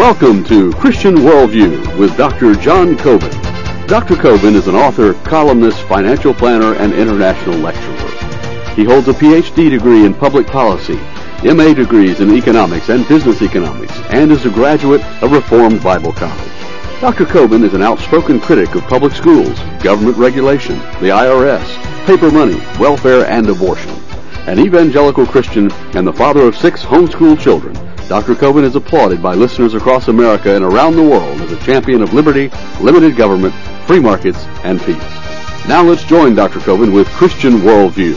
Welcome to Christian Worldview with Dr. John Coben. Dr. Coben is an author, columnist, financial planner, and international lecturer. He holds a Ph.D. degree in public policy, M.A. degrees in economics and business economics, and is a graduate of Reformed Bible College. Dr. Coben is an outspoken critic of public schools, government regulation, the IRS, paper money, welfare, and abortion. An evangelical Christian and the father of 6 homeschooled children, Dr. Coben is applauded by listeners across America and around the world as a champion of liberty, limited government, free markets, and peace. Now let's join Dr. Coben with Christian Worldview.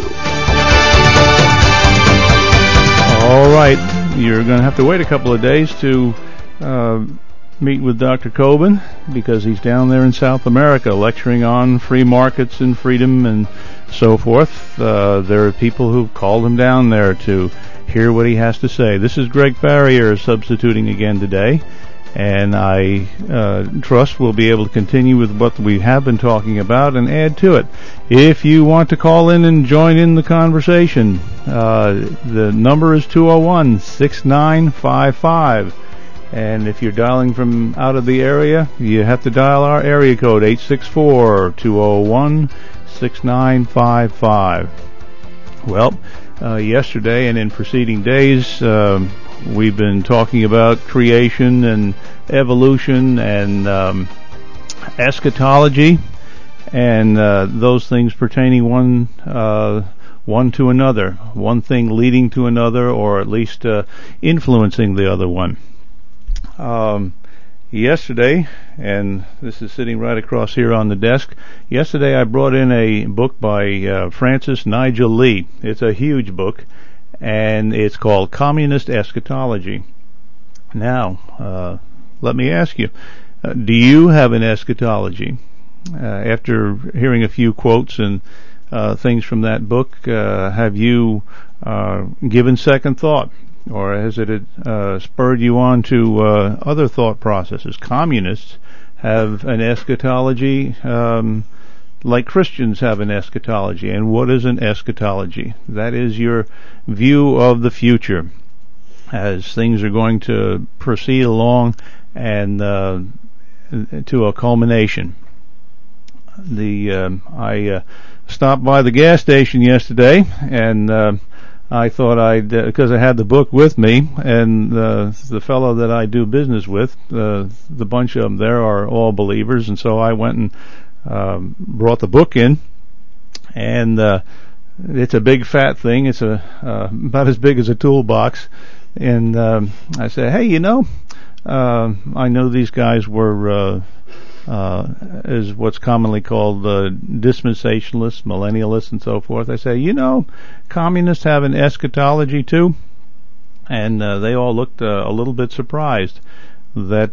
All right, you're going to have to wait a couple of days to meet with Dr. Coben because he's down there in South America lecturing on free markets and freedom and so forth. There are people who've called him down there to hear what he has to say. This is Greg Farrier substituting again today, and I trust we'll be able to continue with what we have been talking about and add to it. If you want to call in and join in the conversation, the number is 201-6955. And if you're dialing from out of the area, you have to dial our area code, 864-201-6955. Well, yesterday and in preceding days, we've been talking about creation and evolution and eschatology and those things pertaining one to another, one thing leading to another, or at least influencing the other one. Yesterday, and this is sitting right across here on the desk, yesterday I brought in a book by Francis Nigel Lee. It's a huge book, and it's called Communist Eschatology. Now, let me ask you, do you have an eschatology? After hearing a few quotes and things from that book, have you given second thought? Or has it spurred you on to other thought processes? Communists have an eschatology like Christians have an eschatology. And what is an eschatology? That is your view of the future as things are going to proceed along and to a culmination. I stopped by the gas station yesterday and I thought because I had the book with me, and the fellow that I do business with, the bunch of them there are all believers, and so I went and brought the book in, and it's a big fat thing. It's about as big as a toolbox, and I said, hey, I know these guys were is what's commonly called dispensationalists, millennialists, and so forth. I say, communists have an eschatology too, and they all looked a little bit surprised that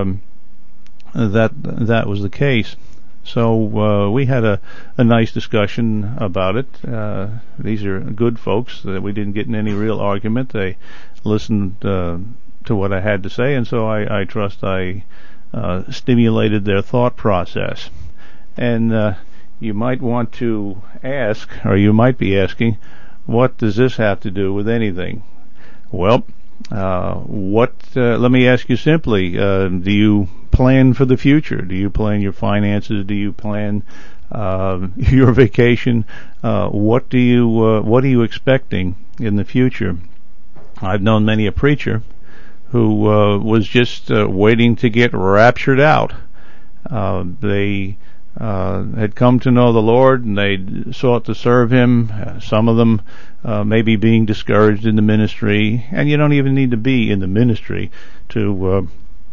that was the case. So we had a nice discussion about it. These are good folks. We didn't get in any real argument. They listened to what I had to say, and so I trust I stimulated their thought process. And you might want to ask, or you might be asking, what does this have to do with anything? Well, let me ask you simply, do you plan for the future? Do you plan your finances? Do you plan your vacation? What are you expecting in the future? I've known many a preacher who was just waiting to get raptured out. They had come to know the Lord, and they sought to serve Him. Some of them maybe being discouraged in the ministry, and you don't even need to be in the ministry to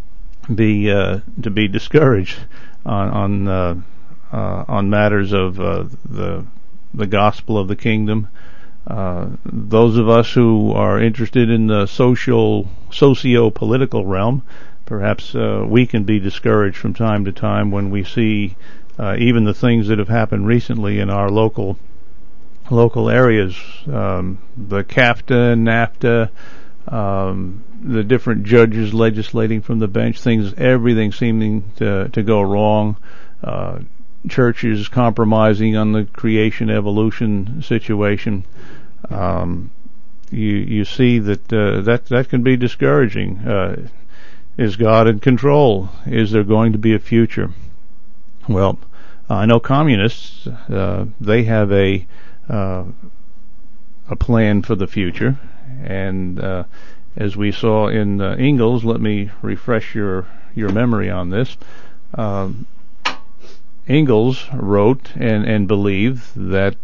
be discouraged on matters of the gospel of the kingdom. Those of us who are interested in the socio-political realm, perhaps we can be discouraged from time to time when we see even the things that have happened recently in our local areas, the CAFTA, NAFTA, the different judges legislating from the bench, everything seeming to go wrong. Churches compromising on the creation evolution situation. You see that can be discouraging. Is God in control? Is there going to be a future? Well, I know communists, they have a plan for the future, and as we saw in Engels, let me refresh your memory on this. Engels wrote and believed that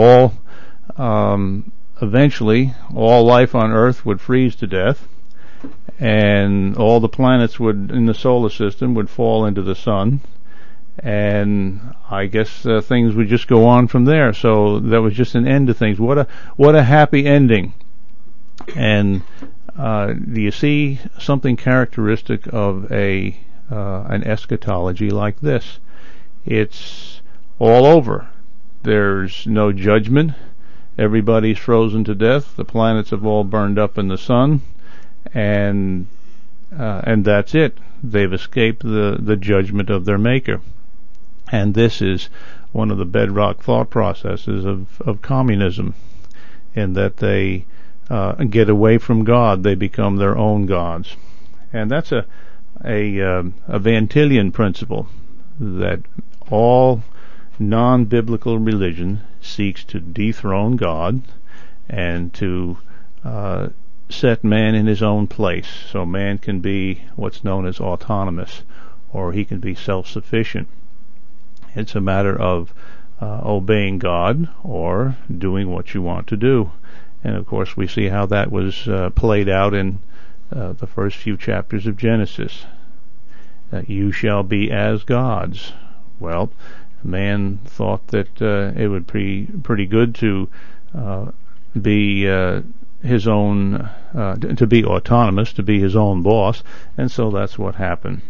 eventually all life on Earth would freeze to death, and all the planets in the solar system would fall into the sun, and I guess things would just go on from there. So that was just an end to things. What a happy ending. And do you see something characteristic of an eschatology like this? It's all over. There's no judgment. Everybody's frozen to death. The planets have all burned up in the sun, and that's it. They've escaped the judgment of their maker. And this is one of the bedrock thought processes of communism, in that they get away from God. They become their own gods. And that's a Van Tillian principle, that all non-biblical religion seeks to dethrone God and to set man in his own place, so man can be what's known as autonomous, or he can be self-sufficient. It's a matter of obeying God or doing what you want to do. And of course we see how that was played out in the first few chapters of Genesis. You shall be as gods. Well, man thought that it would be pretty good to be his own, to be autonomous, to be his own boss, and so that's what happened.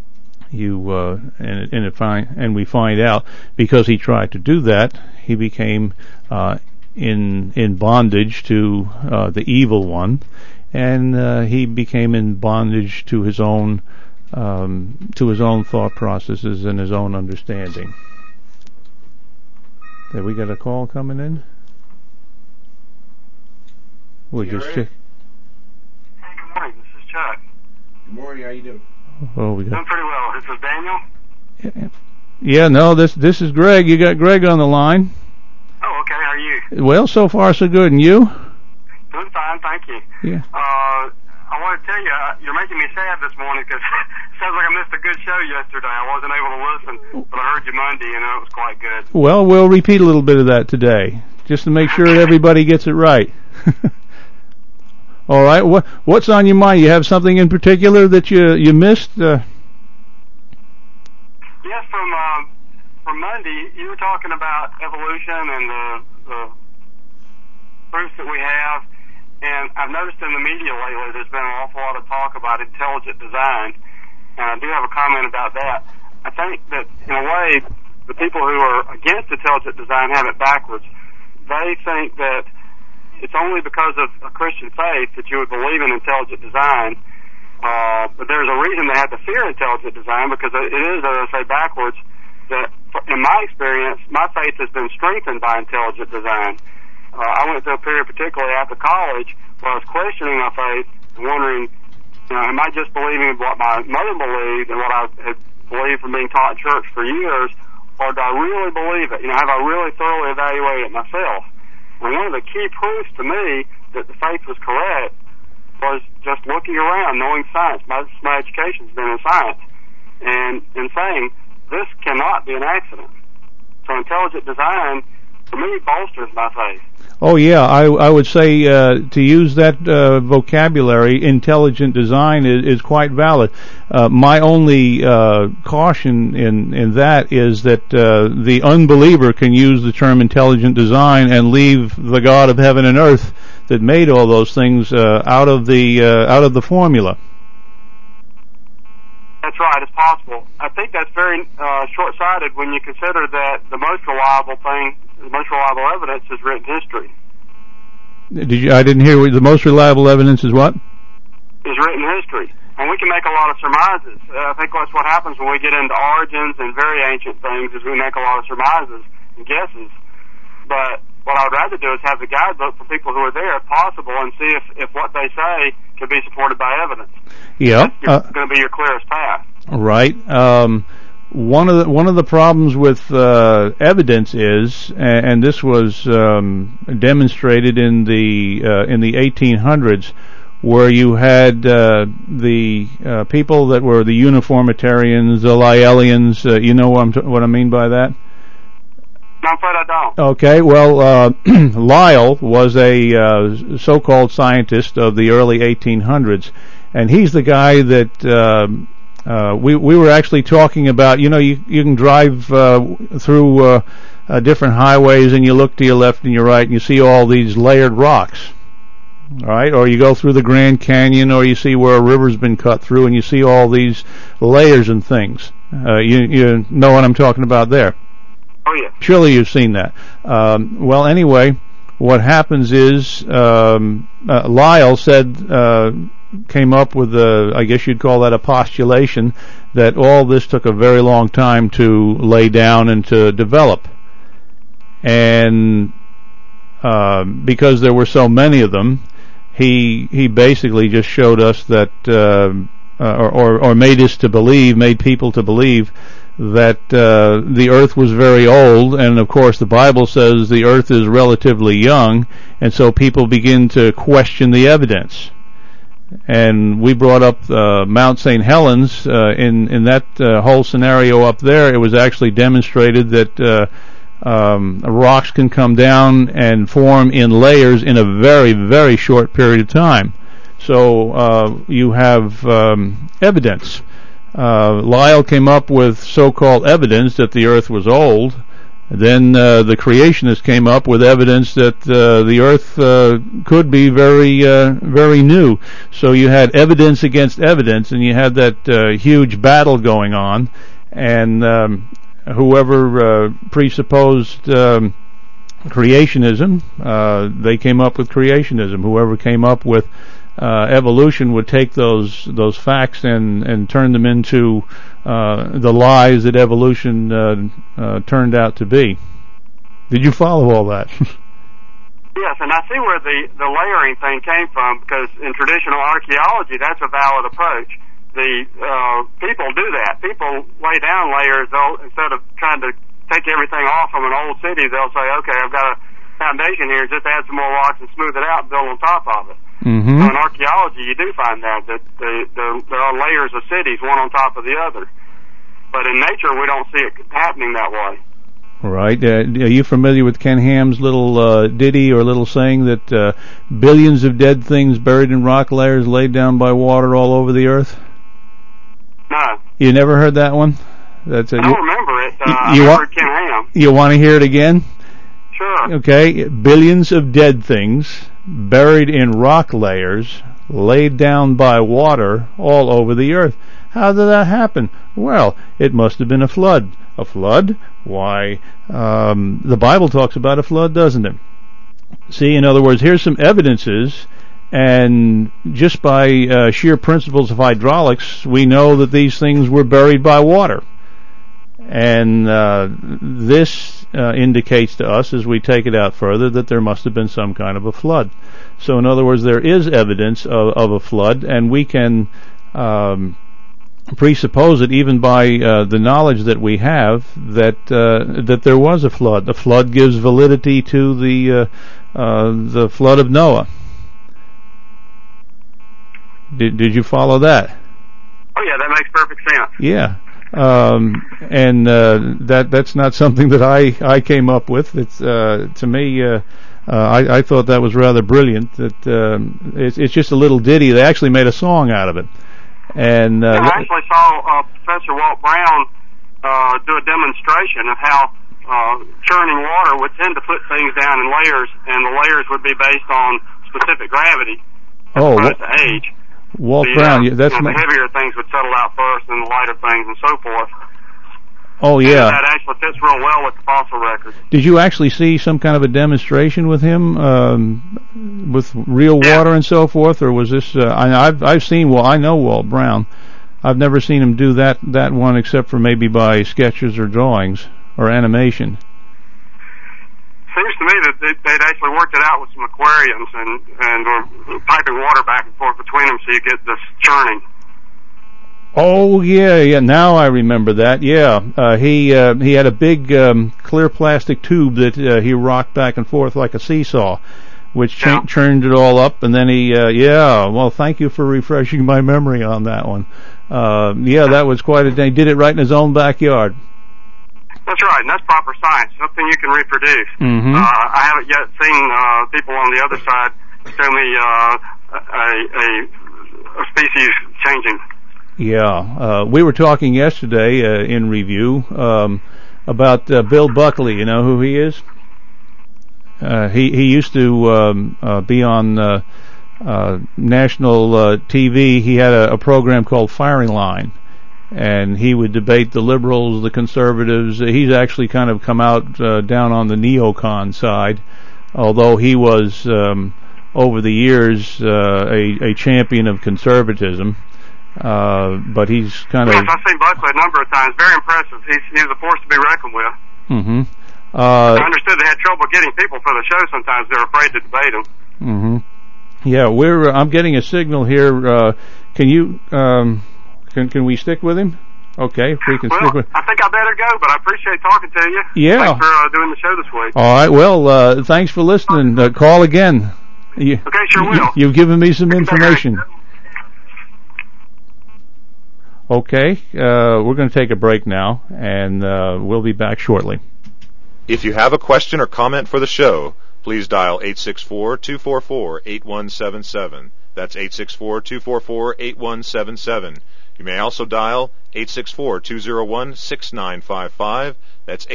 And we find out, because he tried to do that, he became in bondage to the evil one, and he became in bondage to his own thought processes and his own understanding. Did we get a call coming in? We'll just check. Hey, good morning. This is Chuck. Good morning. How you doing? Oh, we got. Doing pretty well. This is Daniel. Yeah, no, this is Greg. You got Greg on the line. Oh, okay. How are you? Well, so far so good, and you? Doing fine, thank you. Yeah. I want to tell you, you're making me sad this morning because it sounds like I missed a good show yesterday. I wasn't able to listen, but I heard you Monday, and it was quite good. Well, we'll repeat a little bit of that today, just to make sure that everybody gets it right. All right. What's on your mind? You have something in particular that you missed? Yes, from Monday, you were talking about evolution and the proofs that we have. And I've noticed in the media lately there's been an awful lot of talk about intelligent design, and I do have a comment about that. I think that, in a way, the people who are against intelligent design have it backwards. They think that it's only because of a Christian faith that you would believe in intelligent design, but there's a reason they have to fear intelligent design, because it is, as I say, backwards, that in my experience, my faith has been strengthened by intelligent design. I went through a period, particularly after college, where I was questioning my faith and wondering, am I just believing what my mother believed and what I had believed from being taught in church for years, or do I really believe it? Have I really thoroughly evaluated it myself? And one of the key proofs to me that the faith was correct was just looking around, knowing science. My education's been in science, and in saying, this cannot be an accident. So intelligent design, for me, bolsters my faith. Oh yeah, I would say to use that vocabulary, intelligent design is quite valid. My only caution in that is that the unbeliever can use the term intelligent design and leave the God of heaven and earth that made all those things out of the formula. That's right, it's possible. I think that's very short-sighted when you consider that the most reliable evidence is written history. I didn't hear. The most reliable evidence is what? Is written history. And we can make a lot of surmises. I think that's what happens when we get into origins and very ancient things, is we make a lot of surmises and guesses. But what I'd rather do is have the guidebook for people who are there, if possible, and see if what they say can be supported by evidence. Yeah, that's going to be your clearest path. Right. One of the problems with evidence is, and this was demonstrated in the 1800s, where you had the people that were the uniformitarians, the Lyellians. You know what I mean by that? No, I'm afraid I don't. Okay. Well, Lyell was a so-called scientist of the early 1800s, and he's the guy that. We were actually talking about, you can drive through different highways and you look to your left and your right and you see all these layered rocks, all right? Or you go through the Grand Canyon, or you see where a river's been cut through and you see all these layers and things. You know what I'm talking about there? Oh, yeah. Surely you've seen that. Well, anyway, what happens is Lyell said... came up with I guess you'd call that a postulation, that all this took a very long time to lay down and to develop. And because there were so many of them, he basically just showed us that, or made people to believe that the earth was very old, and of course the Bible says the earth is relatively young, and so people begin to question the evidence. And we brought up Mount St. Helens. In that whole scenario up there, it was actually demonstrated that rocks can come down and form in layers in a very, very short period of time. So you have evidence. Lyell came up with so-called evidence that the earth was old. Then the creationists came up with evidence that the earth could be very, very new. So you had evidence against evidence, and you had that huge battle going on. And whoever presupposed creationism, they came up with creationism. Whoever came up with evolution would take those facts and turn them into the lies that evolution turned out to be. Did you follow all that? Yes, and I see where the layering thing came from, because in traditional archaeology, that's a valid approach. The people do that. People lay down layers. Instead of trying to take everything off from an old city, they'll say, okay, I've got a foundation here, just add some more rocks and smooth it out and build on top of it. Mm-hmm. So in archaeology, you do find that there are layers of cities, one on top of the other. But in nature, we don't see it happening that way. Right. Are you familiar with Ken Ham's little ditty or little saying that billions of dead things buried in rock layers laid down by water all over the earth? No. You never heard that one? That's it. I don't remember it. I heard Ken Ham. You want to hear it again? Sure. Okay. Billions of dead things buried in rock layers, laid down by water all over the earth. How did that happen? Well, it must have been a flood. A flood? Why, the Bible talks about a flood, doesn't it? See, in other words, here's some evidences, and just by sheer principles of hydraulics, we know that these things were buried by water. And this indicates to us, as we take it out further, that there must have been some kind of a flood. So in other words, there is evidence of a flood, and we can presuppose it even by the knowledge that we have that there was a flood. The flood gives validity to the flood of Noah. Did you follow that? Oh yeah, that makes perfect sense. Yeah. And that's not something that I came up with. It's to me, I thought that was rather brilliant. That it's just a little ditty. They actually made a song out of it. And I actually saw Professor Walt Brown do a demonstration of how churning water would tend to put things down in layers, and the layers would be based on specific gravity as opposed to age. Walt Brown, the heavier things would settle out first, and the lighter things, and so forth. Oh yeah, and that actually fits real well with the fossil record. Did you actually see some kind of a demonstration with him, with real water and so forth, or was this? I've seen. Well, I know Walt Brown. I've never seen him do that one, except for maybe by sketches or drawings or animation. seems to me that they'd actually worked it out with some aquariums and were piping water back and forth between them so you get this churning. Oh yeah. Now I remember that. Yeah, he had a big clear plastic tube that he rocked back and forth like a seesaw, which churned it all up. And then he, Well, thank you for refreshing my memory on that one. That was quite a day. He did it right in his own backyard. That's right, and that's proper science, something you can reproduce. Mm-hmm. I haven't yet seen people on the other side show me a species changing. Yeah, we were talking yesterday in review about Bill Buckley. You know who he is? He used to be on national TV. He had a program called Firing Line, and he would debate the liberals, the conservatives. He's actually kind of come out down on the neocon side, although he was over the years a champion of conservatism. But he's kind of... Yes, I've seen Buckley a number of times. Very impressive. He's a force to be reckoned with. Mm-hmm. I understood they had trouble getting people for the show sometimes. They're afraid to debate him. Mm-hmm. Yeah, I'm getting a signal here. Can you... Can we stick with him? Okay, we can stick with... I think I better go, but I appreciate talking to you. Yeah. Thanks for doing the show this week. All right, well, thanks for listening. Call again. Okay, sure will. You've given me some information. Okay, we're going to take a break now, and we'll be back shortly. If you have a question or comment for the show, please dial 864-244-8177. That's 864-244-8177. You may also dial 864-201-6955. That's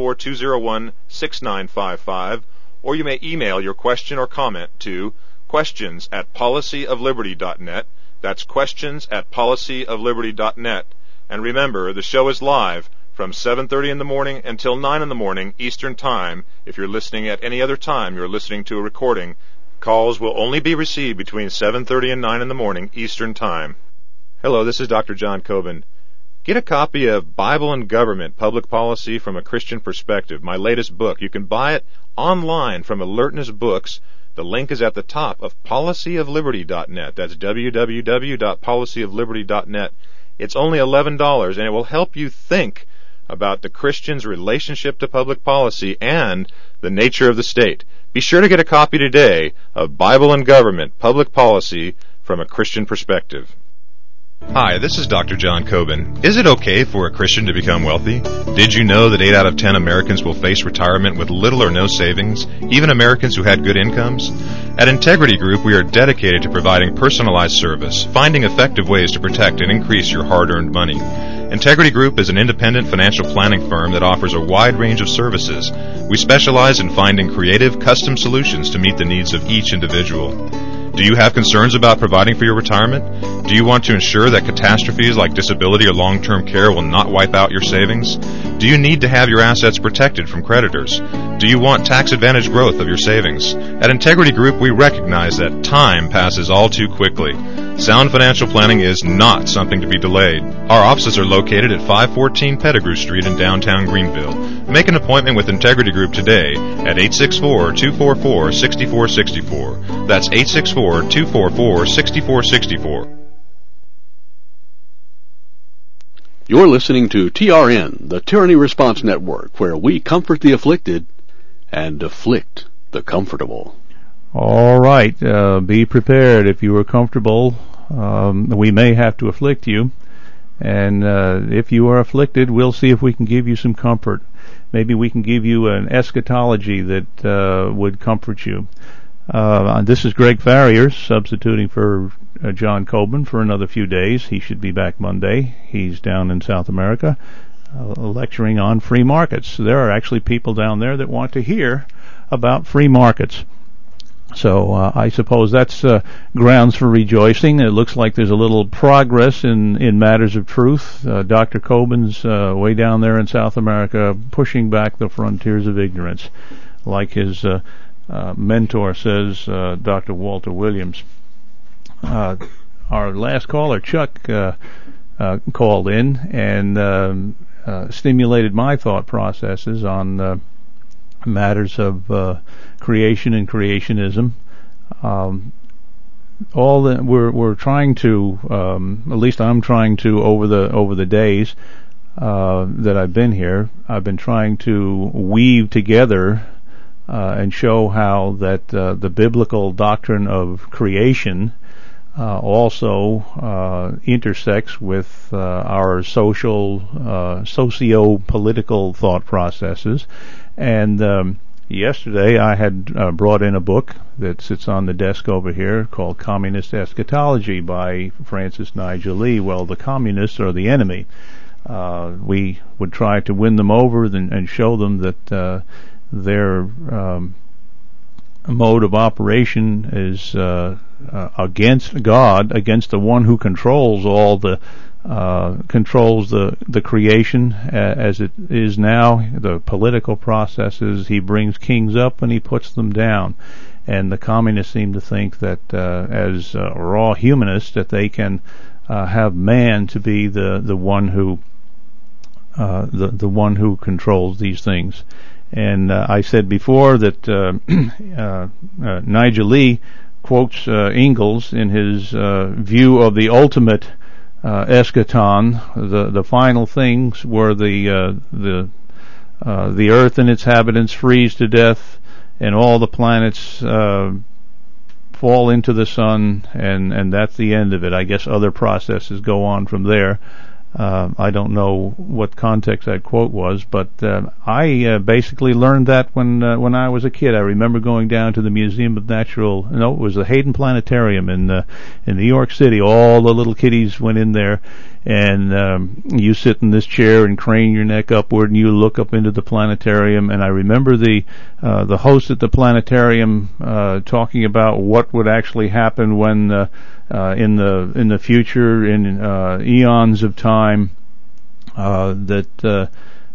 864-201-6955. Or you may email your question or comment to questions@policyofliberty.net. That's questions@policyofliberty.net. And remember, the show is live from 7:30 in the morning until 9 in the morning Eastern Time. If you're listening at any other time, you're listening to a recording. Calls will only be received between 7:30 and 9 in the morning Eastern Time. Hello, this is Dr. John Coben. Get a copy of Bible and Government, Public Policy from a Christian Perspective, my latest book. You can buy it online from Alertness Books. The link is at the top of policyofliberty.net. That's www.policyofliberty.net. It's only $11, and it will help you think about the Christian's relationship to public policy and the nature of the state. Be sure to get a copy today of Bible and Government, Public Policy from a Christian Perspective. Hi, this is Dr. John Coben. Is it okay for a Christian to become wealthy? Did you know that 8 out of 10 Americans will face retirement with little or no savings, even Americans who had good incomes? At Integrity Group, we are dedicated to providing personalized service, finding effective ways to protect and increase your hard-earned money. Integrity Group is an independent financial planning firm that offers a wide range of services. We specialize in finding creative, custom solutions to meet the needs of each individual. Do you have concerns about providing for your retirement? Do you want to ensure that catastrophes like disability or long-term care will not wipe out your savings? Do you need to have your assets protected from creditors? Do you want tax-advantaged growth of your savings? At Integrity Group, we recognize that time passes all too quickly. Sound financial planning is not something to be delayed. Our offices are located at 514 Pettigrew Street in downtown Greenville. Make an appointment with Integrity Group today at 864-244-6464. That's 864-244-6464. You're listening to TRN, the Tyranny Response Network, where we comfort the afflicted and afflict the comfortable. All right, be prepared. If you are comfortable, we may have to afflict you. And if you are afflicted, we'll see if we can give you some comfort. Maybe we can give you an eschatology that would comfort you. This is Greg Farrier, substituting for John Coben for another few days. He should be back Monday. He's down in South America lecturing on free markets. There are actually people down there that want to hear about free markets. So I suppose that's grounds for rejoicing. It looks like there's a little progress in matters of truth. Dr. Coben's way down there in South America pushing back the frontiers of ignorance, like his mentor says, Dr. Walter Williams. Our last caller, Chuck, called in and stimulated my thought processes on matters of creation and creationism. We're trying to, at least I'm trying to, over the days that I've been here, I've been trying to weave together and show how that the biblical doctrine of creation also intersects with our socio-political thought processes. And yesterday I had brought in a book that sits on the desk over here called Communist Eschatology by Francis Nigel Lee. Well, the communists are the enemy. We would try to win them over and show them that their mode of operation is against God, against the one who controls all the creation as it is now, the political processes. He brings kings up and he puts them down. And the communists seem to think that as raw humanists that they can have man to be the one who the one who controls these things. And I said before that Nigel Lee quotes Ingalls in his view of the ultimate eschaton, the final things where the earth and its inhabitants freeze to death, and all the planets fall into the sun, and that's the end of it. I guess other processes go on from there. I don't know what context that quote was, but I basically learned that when I was a kid. I remember going down to the Museum of it was the Hayden Planetarium in New York City. All the little kiddies went in there, and you sit in this chair and crane your neck upward, and you look up into the planetarium. And I remember the host at the planetarium talking about what would actually happen when in the future, in eons of time, that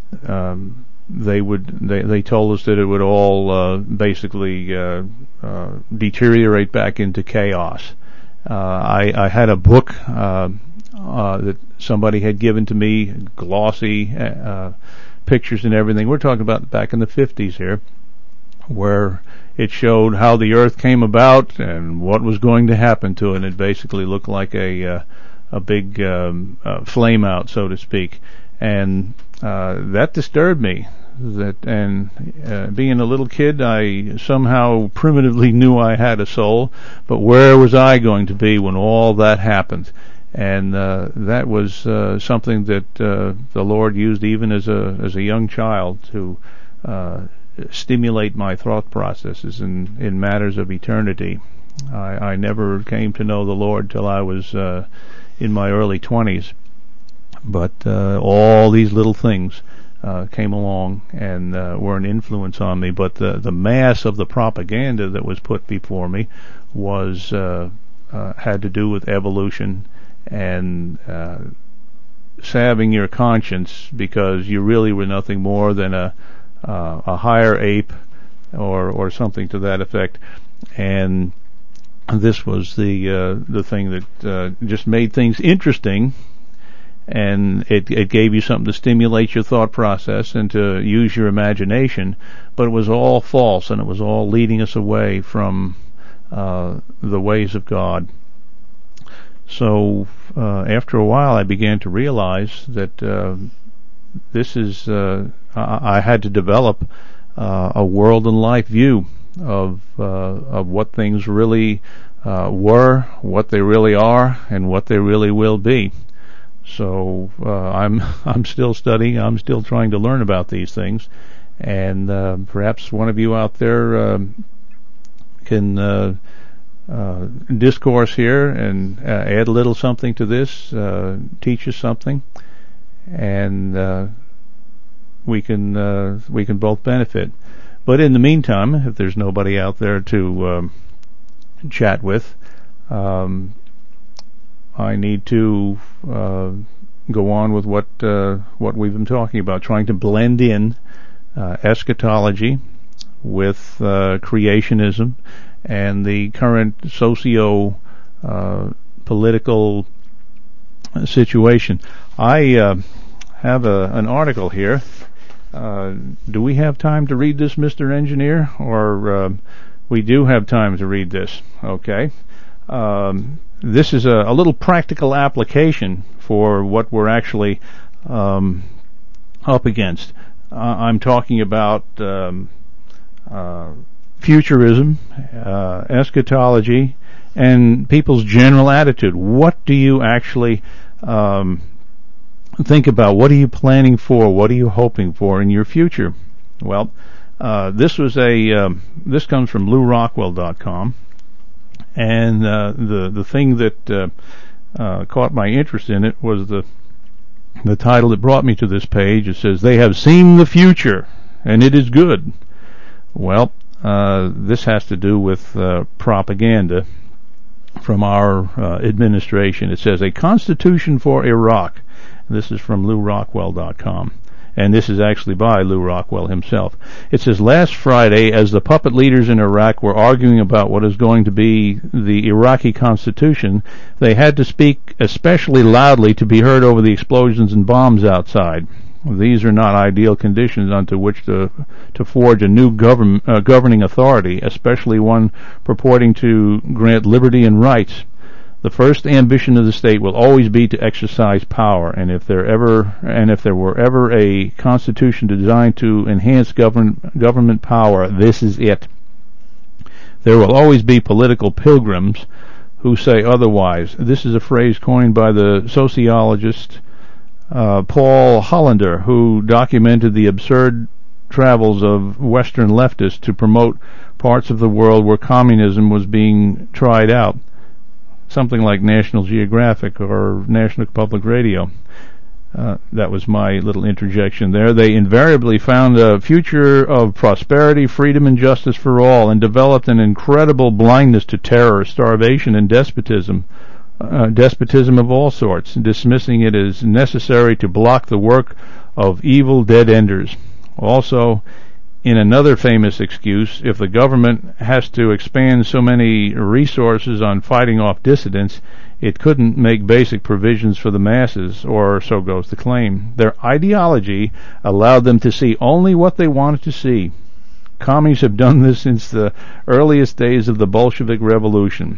they told us that it would all basically deteriorate back into chaos. I had a book that somebody had given to me, glossy pictures and everything. We're talking about back in the 50s here, where it showed how the earth came about and what was going to happen to it. And it basically looked like a big flame out, so to speak. And that disturbed me. Being a little kid, I somehow primitively knew I had a soul, but where was I going to be when all that happened? And that was something that the Lord used even as a young child to stimulate my thought processes in matters of eternity. I never came to know the Lord till I was in my early 20s, but all these little things came along and were an influence on me. But the mass of the propaganda that was put before me was had to do with evolution and salving your conscience, because you really were nothing more than a higher ape or something to that effect. And this was the thing that just made things interesting, and it gave you something to stimulate your thought process and to use your imagination, but it was all false, and it was all leading us away from the ways of God. So after a while I began to realize that this is I had to develop a world and life view of what things really were, what they really are, and what they really will be. So I'm still studying. I'm still trying to learn about these things, and perhaps one of you out there can discourse here and add a little something to this, teach us something, and we can both benefit. But in the meantime, if there's nobody out there to chat with, I need to go on with what we've been talking about, trying to blend in eschatology with creationism and the current socio-political situation. I have an article here Do we have time to read this, Mr. Engineer? Or we do have time to read this, okay? This is a little practical application for what we're actually up against. I'm talking about futurism, eschatology, and people's general attitude. What do you actually think about? What are you planning for? What are you hoping for in your future? Well, this comes from LouRockwell.com, and the thing that caught my interest in it was the title that brought me to this page. It says, "They have seen the future, and it is good." Well, this has to do with propaganda from our administration. It says, "A Constitution for Iraq." This is from LouRockwell.com. And this is actually by Lou Rockwell himself. It says, "Last Friday, as the puppet leaders in Iraq were arguing about what is going to be the Iraqi constitution, they had to speak especially loudly to be heard over the explosions and bombs outside. These are not ideal conditions unto which to forge a new governing authority, especially one purporting to grant liberty and rights. The first ambition of the state will always be to exercise power, and if there were ever a constitution designed to enhance government power, this is it. There will always be political pilgrims who say otherwise." This is a phrase coined by the sociologist Paul Hollander, who documented the absurd travels of Western leftists to promote parts of the world where communism was being tried out. Something like National Geographic or National Public Radio. That was my little interjection there. They invariably found a future of prosperity, freedom, and justice for all, and developed an incredible blindness to terror, starvation, and despotism of all sorts, dismissing it as necessary to block the work of evil dead-enders. Also, in another famous excuse, if the government has to expand so many resources on fighting off dissidents, it couldn't make basic provisions for the masses, or so goes the claim. Their ideology allowed them to see only what they wanted to see. Commies have done this since the earliest days of the Bolshevik Revolution.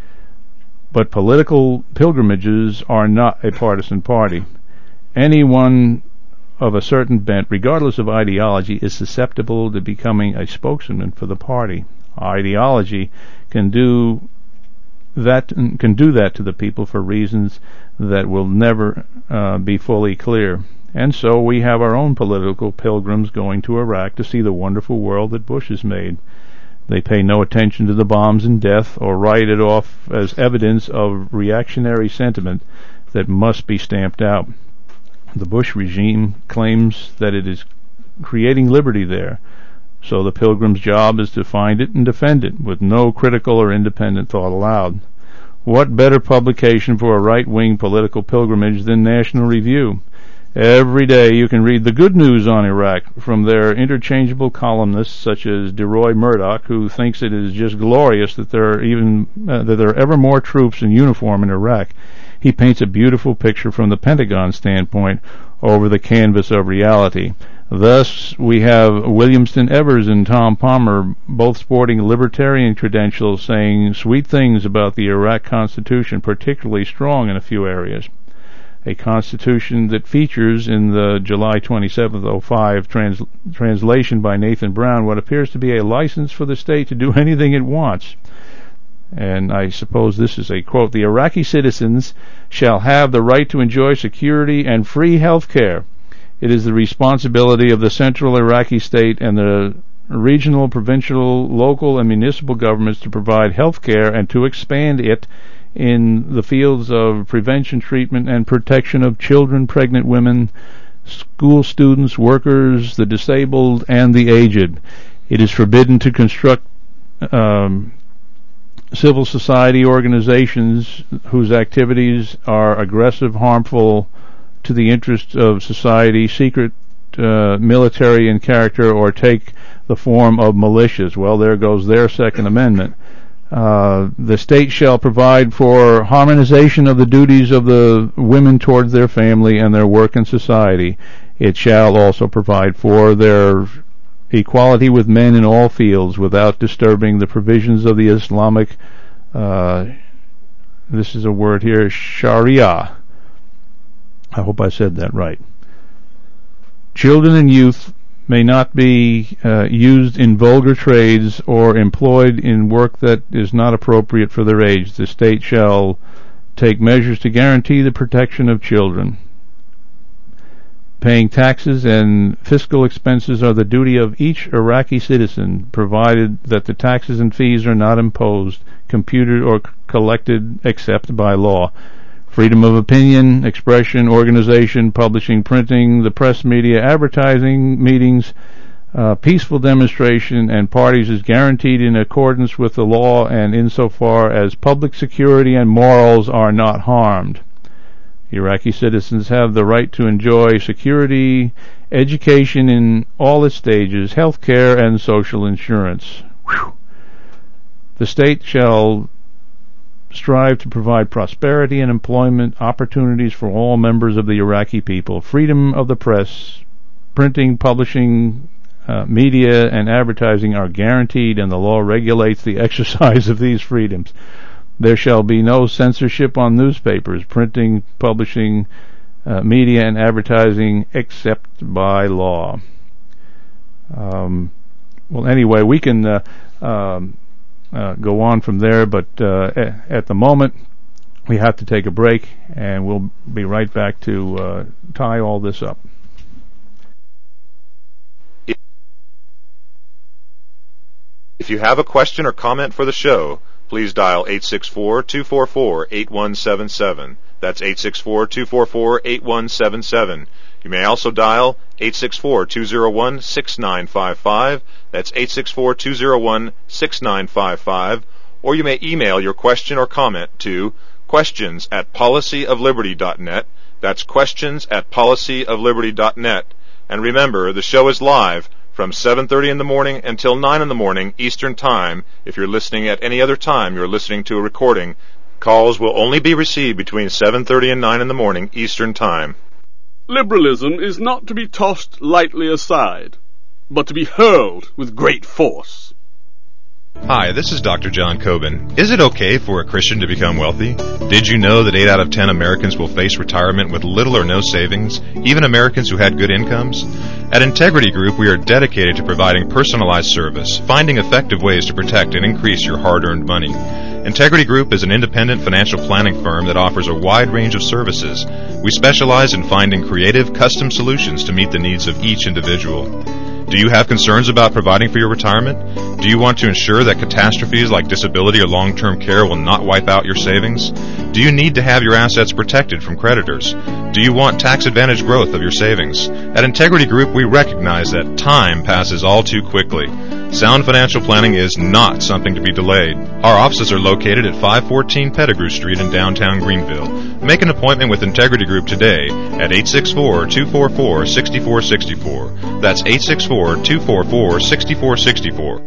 But political pilgrimages are not a partisan party. Anyone of a certain bent, regardless of ideology, is susceptible to becoming a spokesman for the party. Ideology can do that to the people for reasons that will never be fully clear. And so we have our own political pilgrims going to Iraq to see the wonderful world that Bush has made. They pay no attention to the bombs and death, or write it off as evidence of reactionary sentiment that must be stamped out. The Bush regime claims that it is creating liberty there, so the pilgrim's job is to find it and defend it, with no critical or independent thought allowed. What better publication for a right-wing political pilgrimage than National Review? Every day you can read the good news on Iraq from their interchangeable columnists such as DeRoy Murdoch, who thinks it is just glorious that there are ever more troops in uniform in Iraq. He paints a beautiful picture from the Pentagon standpoint over the canvas of reality. Thus, we have Williamston Evers and Tom Palmer, both sporting libertarian credentials, saying sweet things about the Iraq Constitution, particularly strong in a few areas. A constitution that features in the July 27, 2005 translation by Nathan Brown what appears to be a license for the state to do anything it wants. And I suppose this is a quote: "The Iraqi citizens shall have the right to enjoy security and free health care. It is the responsibility of the central Iraqi state and the regional, provincial, local, and municipal governments to provide health care and to expand it in the fields of prevention, treatment, and protection of children, pregnant women, school students, workers, the disabled, and the aged. It is forbidden to construct civil society organizations whose activities are aggressive, harmful to the interests of society, secret, military in character, or take the form of militias." Well, there goes their Second Amendment. The state shall provide for harmonization of the duties of the women towards their family and their work in society. It shall also provide for their equality with men in all fields without disturbing the provisions of the Islamic, this is a word here, Sharia. I hope I said that right. Children and youth may not be used in vulgar trades or employed in work that is not appropriate for their age. The state shall take measures to guarantee the protection of children. Paying taxes and fiscal expenses are the duty of each Iraqi citizen, provided that the taxes and fees are not imposed, computed, or collected except by law. Freedom of opinion, expression, organization, publishing, printing, the press, media, advertising, meetings, peaceful demonstration, and parties is guaranteed in accordance with the law and insofar as public security and morals are not harmed. Iraqi citizens have the right to enjoy security, education in all its stages, health care, and social insurance. Whew. The state shall strive to provide prosperity and employment opportunities for all members of the Iraqi people. Freedom of the press, printing, publishing, media, and advertising are guaranteed, and the law regulates the exercise of these freedoms. There shall be no censorship on newspapers, printing, publishing, media, and advertising except by law. Well, anyway, we can go on from there, but at the moment we have to take a break, and we'll be right back to tie all this up. If you have a question or comment for the show, please dial 864-244-8177. That's 864-244-8177. You may also dial 864-201-6955. That's 864-201-6955. Or you may email your question or comment to questions@policyofliberty.net. That's questions@policyofliberty.net. And remember, the show is live from 7:30 in the morning until 9 in the morning Eastern Time. If you're listening at any other time, you're listening to a recording. Calls will only be received between 7:30 and 9 in the morning Eastern Time. Liberalism is not to be tossed lightly aside, but to be hurled with great force. Hi, this is Dr. John Coben. Is it okay for a Christian to become wealthy? Did you know that 8 out of 10 Americans will face retirement with little or no savings, even Americans who had good incomes? At Integrity Group, we are dedicated to providing personalized service, finding effective ways to protect and increase your hard-earned money. Integrity Group is an independent financial planning firm that offers a wide range of services. We specialize in finding creative, custom solutions to meet the needs of each individual. Do you have concerns about providing for your retirement? Do you want to ensure that catastrophes like disability or long-term care will not wipe out your savings? Do you need to have your assets protected from creditors? Do you want tax-advantaged growth of your savings? At Integrity Group, we recognize that time passes all too quickly. Sound financial planning is not something to be delayed. Our offices are located at 514 Pettigrew Street in downtown Greenville. Make an appointment with Integrity Group today at 864-244-6464. That's 864-244-6464.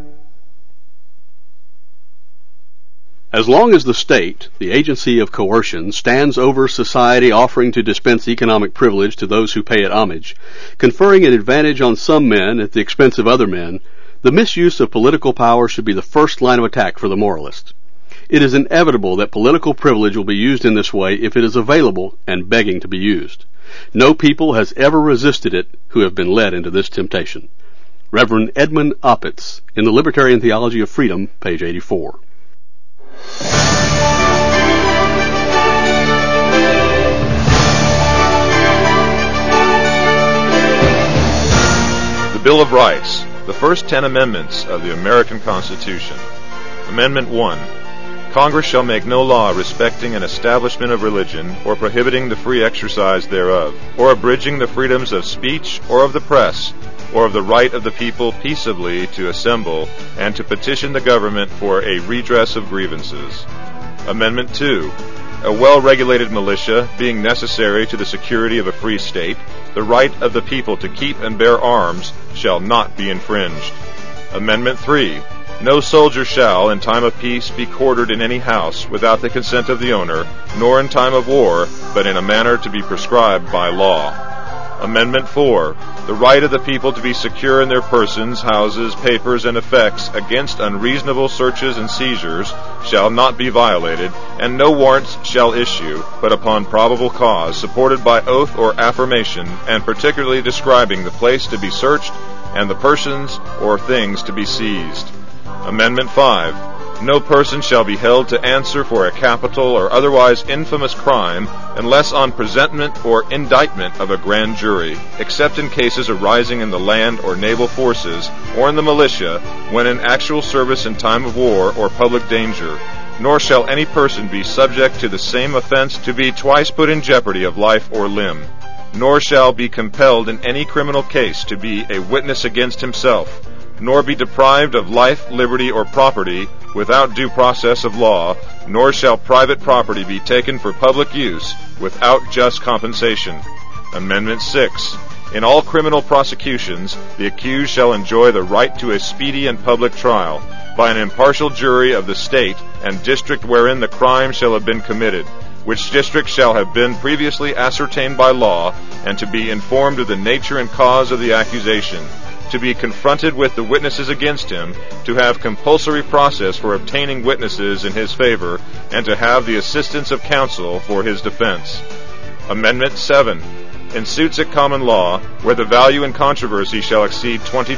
As long as the state, the agency of coercion, stands over society offering to dispense economic privilege to those who pay it homage, conferring an advantage on some men at the expense of other men, the misuse of political power should be the first line of attack for the moralist. It is inevitable that political privilege will be used in this way if it is available and begging to be used. No people has ever resisted it who have been led into this temptation. Reverend Edmund Opitz, in the Libertarian Theology of Freedom, page 84. The Bill of Rights, the first 10 amendments of the American Constitution. Amendment 1. Congress shall make no law respecting an establishment of religion, or prohibiting the free exercise thereof, or abridging the freedoms of speech or of the press, or of the right of the people peaceably to assemble and to petition the government for a redress of grievances. Amendment 2. A well-regulated militia being necessary to the security of a free state, the right of the people to keep and bear arms shall not be infringed. Amendment 3. No soldier shall, in time of peace, be quartered in any house without the consent of the owner, nor in time of war, but in a manner to be prescribed by law. Amendment 4. The right of the people to be secure in their persons, houses, papers, and effects against unreasonable searches and seizures shall not be violated, and no warrants shall issue, but upon probable cause, supported by oath or affirmation, and particularly describing the place to be searched and the persons or things to be seized. Amendment 5. No person shall be held to answer for a capital or otherwise infamous crime unless on presentment or indictment of a grand jury, except in cases arising in the land or naval forces or in the militia when in actual service in time of war or public danger. Nor shall any person be subject to the same offense to be twice put in jeopardy of life or limb. Nor shall be compelled in any criminal case to be a witness against himself, nor be deprived of life, liberty, or property without due process of law, nor shall private property be taken for public use without just compensation. Amendment 6. In all criminal prosecutions, the accused shall enjoy the right to a speedy and public trial by an impartial jury of the state and district wherein the crime shall have been committed, which district shall have been previously ascertained by law, and to be informed of the nature and cause of the accusation, to be confronted with the witnesses against him, to have compulsory process for obtaining witnesses in his favor, and to have the assistance of counsel for his defense. Amendment 7. In suits at common law, where the value in controversy shall exceed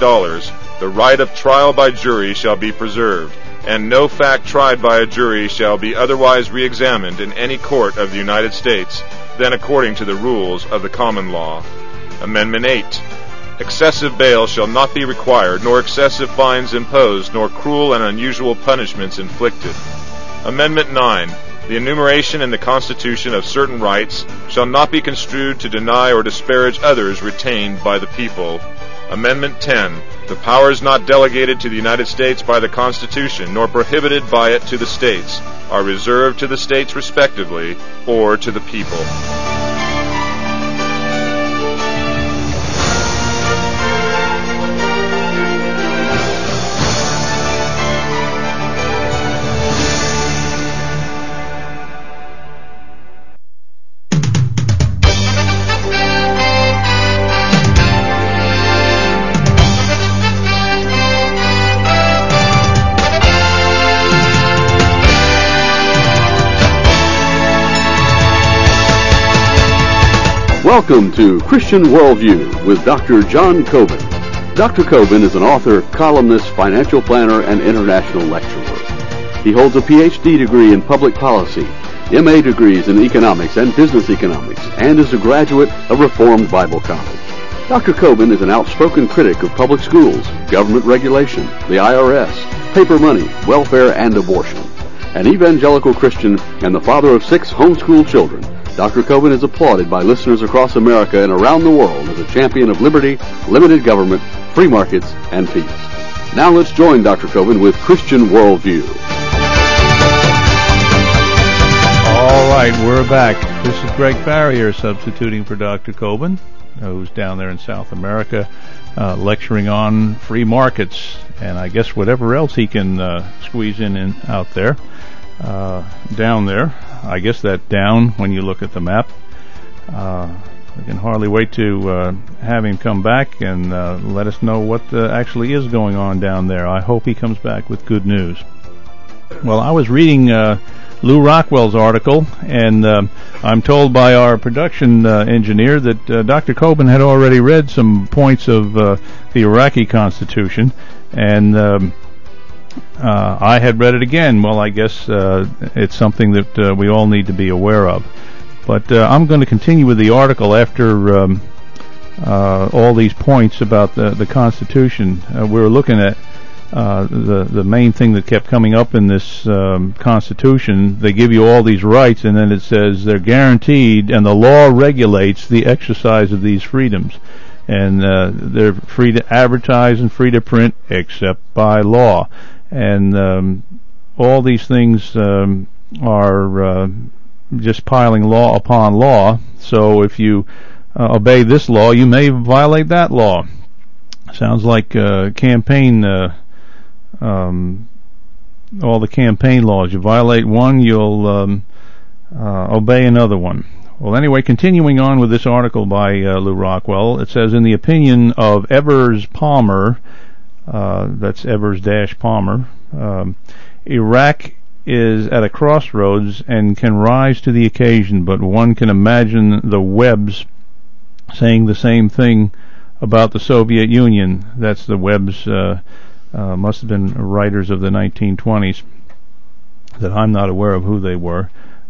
$20, the right of trial by jury shall be preserved, and no fact tried by a jury shall be otherwise re-examined in any court of the United States than according to the rules of the common law. Amendment 8. Excessive bail shall not be required, nor excessive fines imposed, nor cruel and unusual punishments inflicted. Amendment 9. The enumeration in the Constitution of certain rights shall not be construed to deny or disparage others retained by the people. Amendment 10. The powers not delegated to the United States by the Constitution, nor prohibited by it to the states, are reserved to the states respectively, or to the people. Welcome to Christian Worldview with Dr. John Coben. Dr. Coben is an author, columnist, financial planner, and international lecturer. He holds a PhD degree in public policy, MA degrees in economics and business economics, and is a graduate of Reformed Bible College. Dr. Coben is an outspoken critic of public schools, government regulation, the IRS, paper money, welfare, and abortion. An evangelical Christian and the father of 6 homeschooled children, Dr. Coben is applauded by listeners across America and around the world as a champion of liberty, limited government, free markets, and peace. Now let's join Dr. Coben with Christian Worldview. All right, we're back. This is Greg Farrier substituting for Dr. Coben, who's down there in South America lecturing on free markets and I guess whatever else he can squeeze in and out there. Down there. I guess that down when you look at the map. I can hardly wait to have him come back and let us know what actually is going on down there. I hope he comes back with good news. Well, I was reading Lou Rockwell's article, and I'm told by our production engineer that Dr. Coben had already read some points of the Iraqi Constitution, and I had read it again. Well, I guess it's something that we all need to be aware of. But I'm going to continue with the article after all these points about the Constitution. We were looking at the main thing that kept coming up in this Constitution. They give you all these rights, and then it says they're guaranteed, and the law regulates the exercise of these freedoms. And they're free to advertise and free to print except by law. And all these things are just piling law upon law. So if you obey this law, you may violate that law. Sounds like campaign all the campaign laws. You violate one, you'll obey another one. Well, anyway, continuing on with this article by Lew Rockwell, it says, in the opinion of Evers Palmer, that's Evers-Palmer, Iraq is at a crossroads and can rise to the occasion, but one can imagine the Webbs saying the same thing about the Soviet Union. That's the Webbs, must have been writers of the 1920s, that I'm not aware of who they were.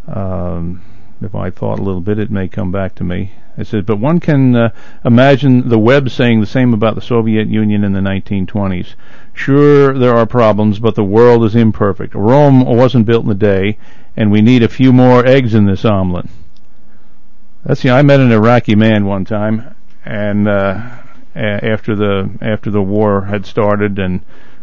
If I thought a little bit, it may come back to me. It says, but one can imagine the Webb saying the same about the Soviet Union in the 1920s. Sure, there are problems, but the world is imperfect. Rome wasn't built in a day, and we need a few more eggs in this omelet. I met an Iraqi man one time, and after the war had started, and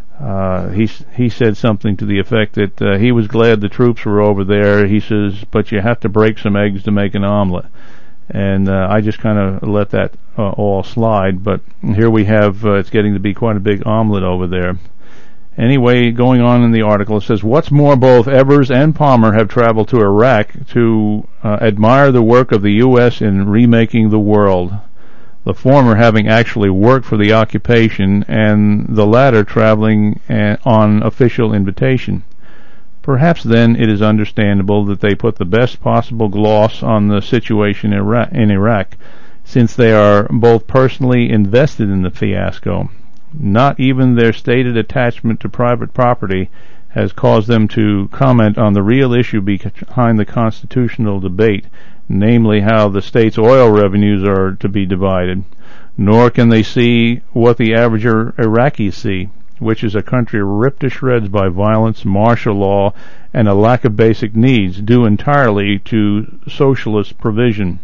he said something to the effect that he was glad the troops were over there. He says, but you have to break some eggs to make an omelet. And I just kind of let that all slide. But here we have, it's getting to be quite a big omelet over there. Anyway, going on in the article, it says, what's more, both Evers and Palmer have traveled to Iraq to admire the work of the U.S. in remaking the world. The former having actually worked for the occupation, and the latter traveling on official invitation. Perhaps then it is understandable that they put the best possible gloss on the situation in Iraq, since they are both personally invested in the fiasco. Not even their stated attachment to private property has caused them to comment on the real issue behind the constitutional debate, namely how the state's oil revenues are to be divided. Nor can they see what the average Iraqis see, which is a country ripped to shreds by violence, martial law, and a lack of basic needs due entirely to socialist provision.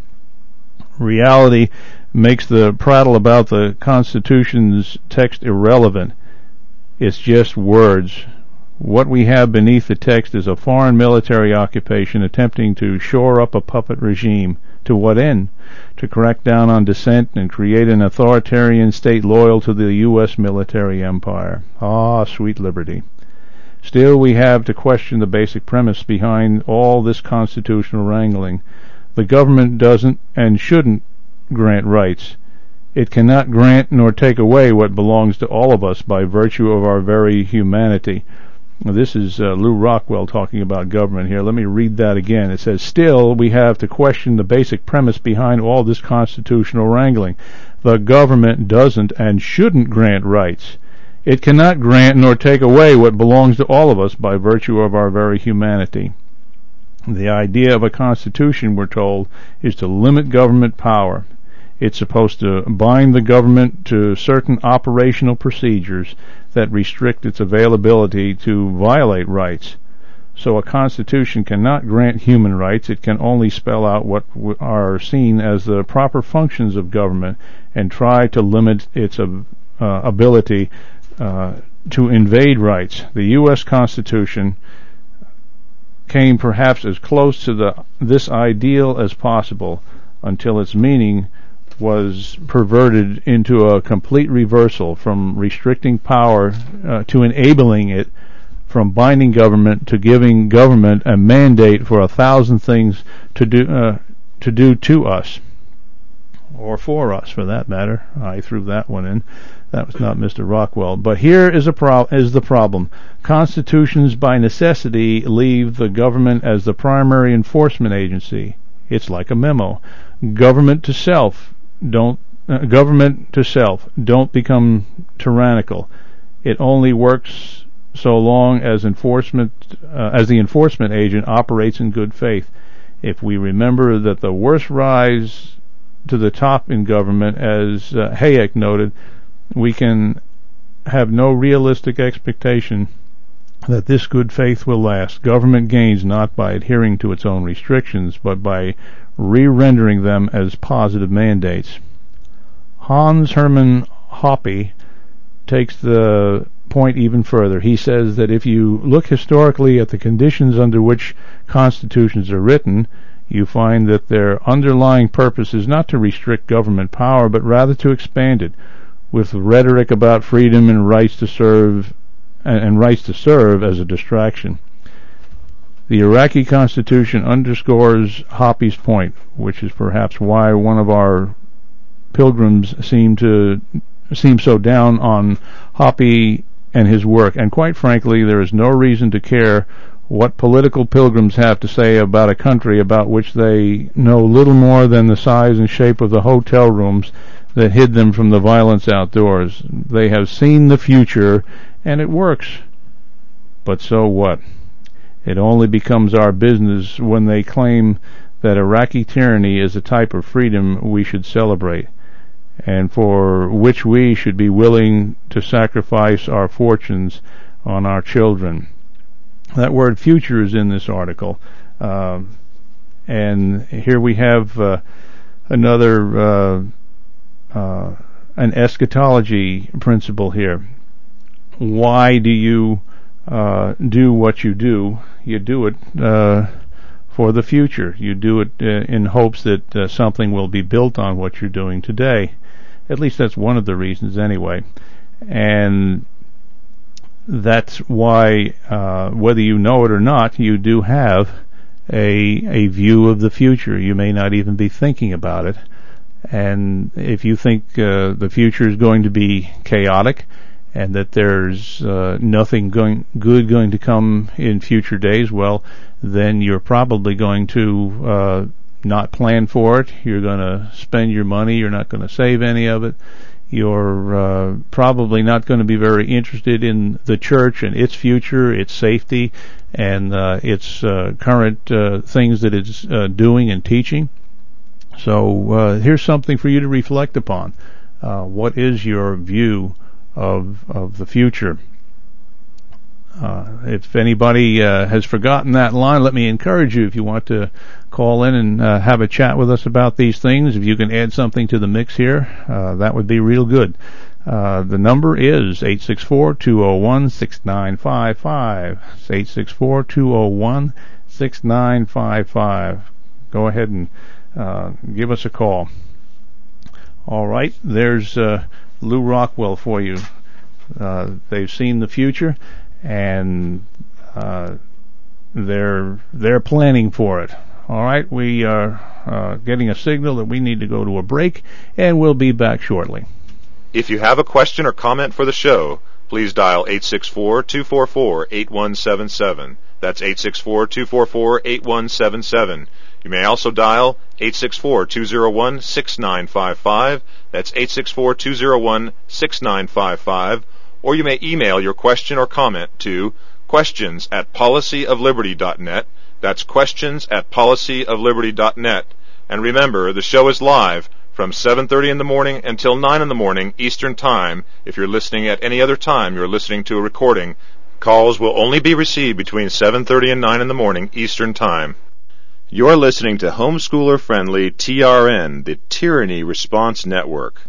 Reality makes the prattle about the Constitution's text irrelevant. It's just words. What we have beneath the text is a foreign military occupation attempting to shore up a puppet regime. To what end? To crack down on dissent and create an authoritarian state loyal to the U.S. military empire. Ah, sweet liberty. Still, we have to question the basic premise behind all this constitutional wrangling. The government doesn't and shouldn't grant rights. It cannot grant nor take away what belongs to all of us by virtue of our very humanity. This is Lew Rockwell talking about government here. Let me read that again. It says, still, we have to question the basic premise behind all this constitutional wrangling. The government doesn't and shouldn't grant rights. It cannot grant nor take away what belongs to all of us by virtue of our very humanity. The idea of a constitution, we're told, is to limit government power. It's supposed to bind the government to certain operational procedures that restrict its availability to violate rights. So a constitution cannot grant human rights. It can only spell out what are seen as the proper functions of government and try to limit its ability to invade rights. The U.S. Constitution came perhaps as close to this ideal as possible until its meaning was perverted into a complete reversal from restricting power to enabling it, from binding government to giving government a mandate for 1,000 things to do to us, or for us, for that matter. I threw that one in. That was not Mr. Rockwell. But here is the problem. Constitutions by necessity leave the government as the primary enforcement agency. It's like a memo. Government to self. Don't become tyrannical. It only works so long as the enforcement agent operates in good faith. If we remember that the worst rise to the top in government, as Hayek noted, we can have no realistic expectation that this good faith will last. Government gains not by adhering to its own restrictions, but by re-rendering them as positive mandates. Hans Hermann Hoppe takes the point even further. He says that if you look historically at the conditions under which constitutions are written, you find that their underlying purpose is not to restrict government power, but rather to expand it, with rhetoric about freedom and rights to serve and rights to serve as a distraction. The Iraqi Constitution underscores Hoppy's point, which is perhaps why one of our pilgrims seem so down on Hoppy and his work. And quite frankly, there is no reason to care what political pilgrims have to say about a country about which they know little more than the size and shape of the hotel rooms that hid them from the violence outdoors. They have seen the future, and it works. But so what? It only becomes our business when they claim that Iraqi tyranny is a type of freedom we should celebrate, and for which we should be willing to sacrifice our fortunes on our children. That word future is in this article. And here we have another an eschatology principle here. Why do you do what you do? You do it for the future. You do it in hopes that something will be built on what you're doing today. At least that's one of the reasons anyway. And that's why, whether you know it or not, you do have a view of the future. You may not even be thinking about it. And if you think the future is going to be chaotic and that there's nothing good going to come in future days, well, then you're probably going to not plan for it. You're going to spend your money. You're not going to save any of it. You're probably not going to be very interested in the church and its future, its safety, and its current things that it's doing and teaching. So here's something for you to reflect upon. What is your view of the future? If anybody has forgotten that line, let me encourage you, if you want to call in and have a chat with us about these things, if you can add something to the mix here, that would be real good. The number is 864-201-6955. It's 864-201-6955. Go ahead and give us a call. All right, there's Lou Rockwell for you. They've seen the future, and they're planning for it. All right, we are getting a signal that we need to go to a break, and we'll be back shortly. If you have a question or comment for the show, please dial 864-244-8177. That's 864-244-8177. You may also dial 864-201-6955. That's 864-201-6955. Or you may email your question or comment to questions@policyofliberty.net. That's questions@policyofliberty.net. And remember, the show is live from 7:30 in the morning until 9 in the morning Eastern Time. If you're listening at any other time, you're listening to a recording. Calls will only be received between 7:30 and 9 in the morning Eastern Time. You're listening to homeschooler-friendly TRN, the Tyranny Response Network.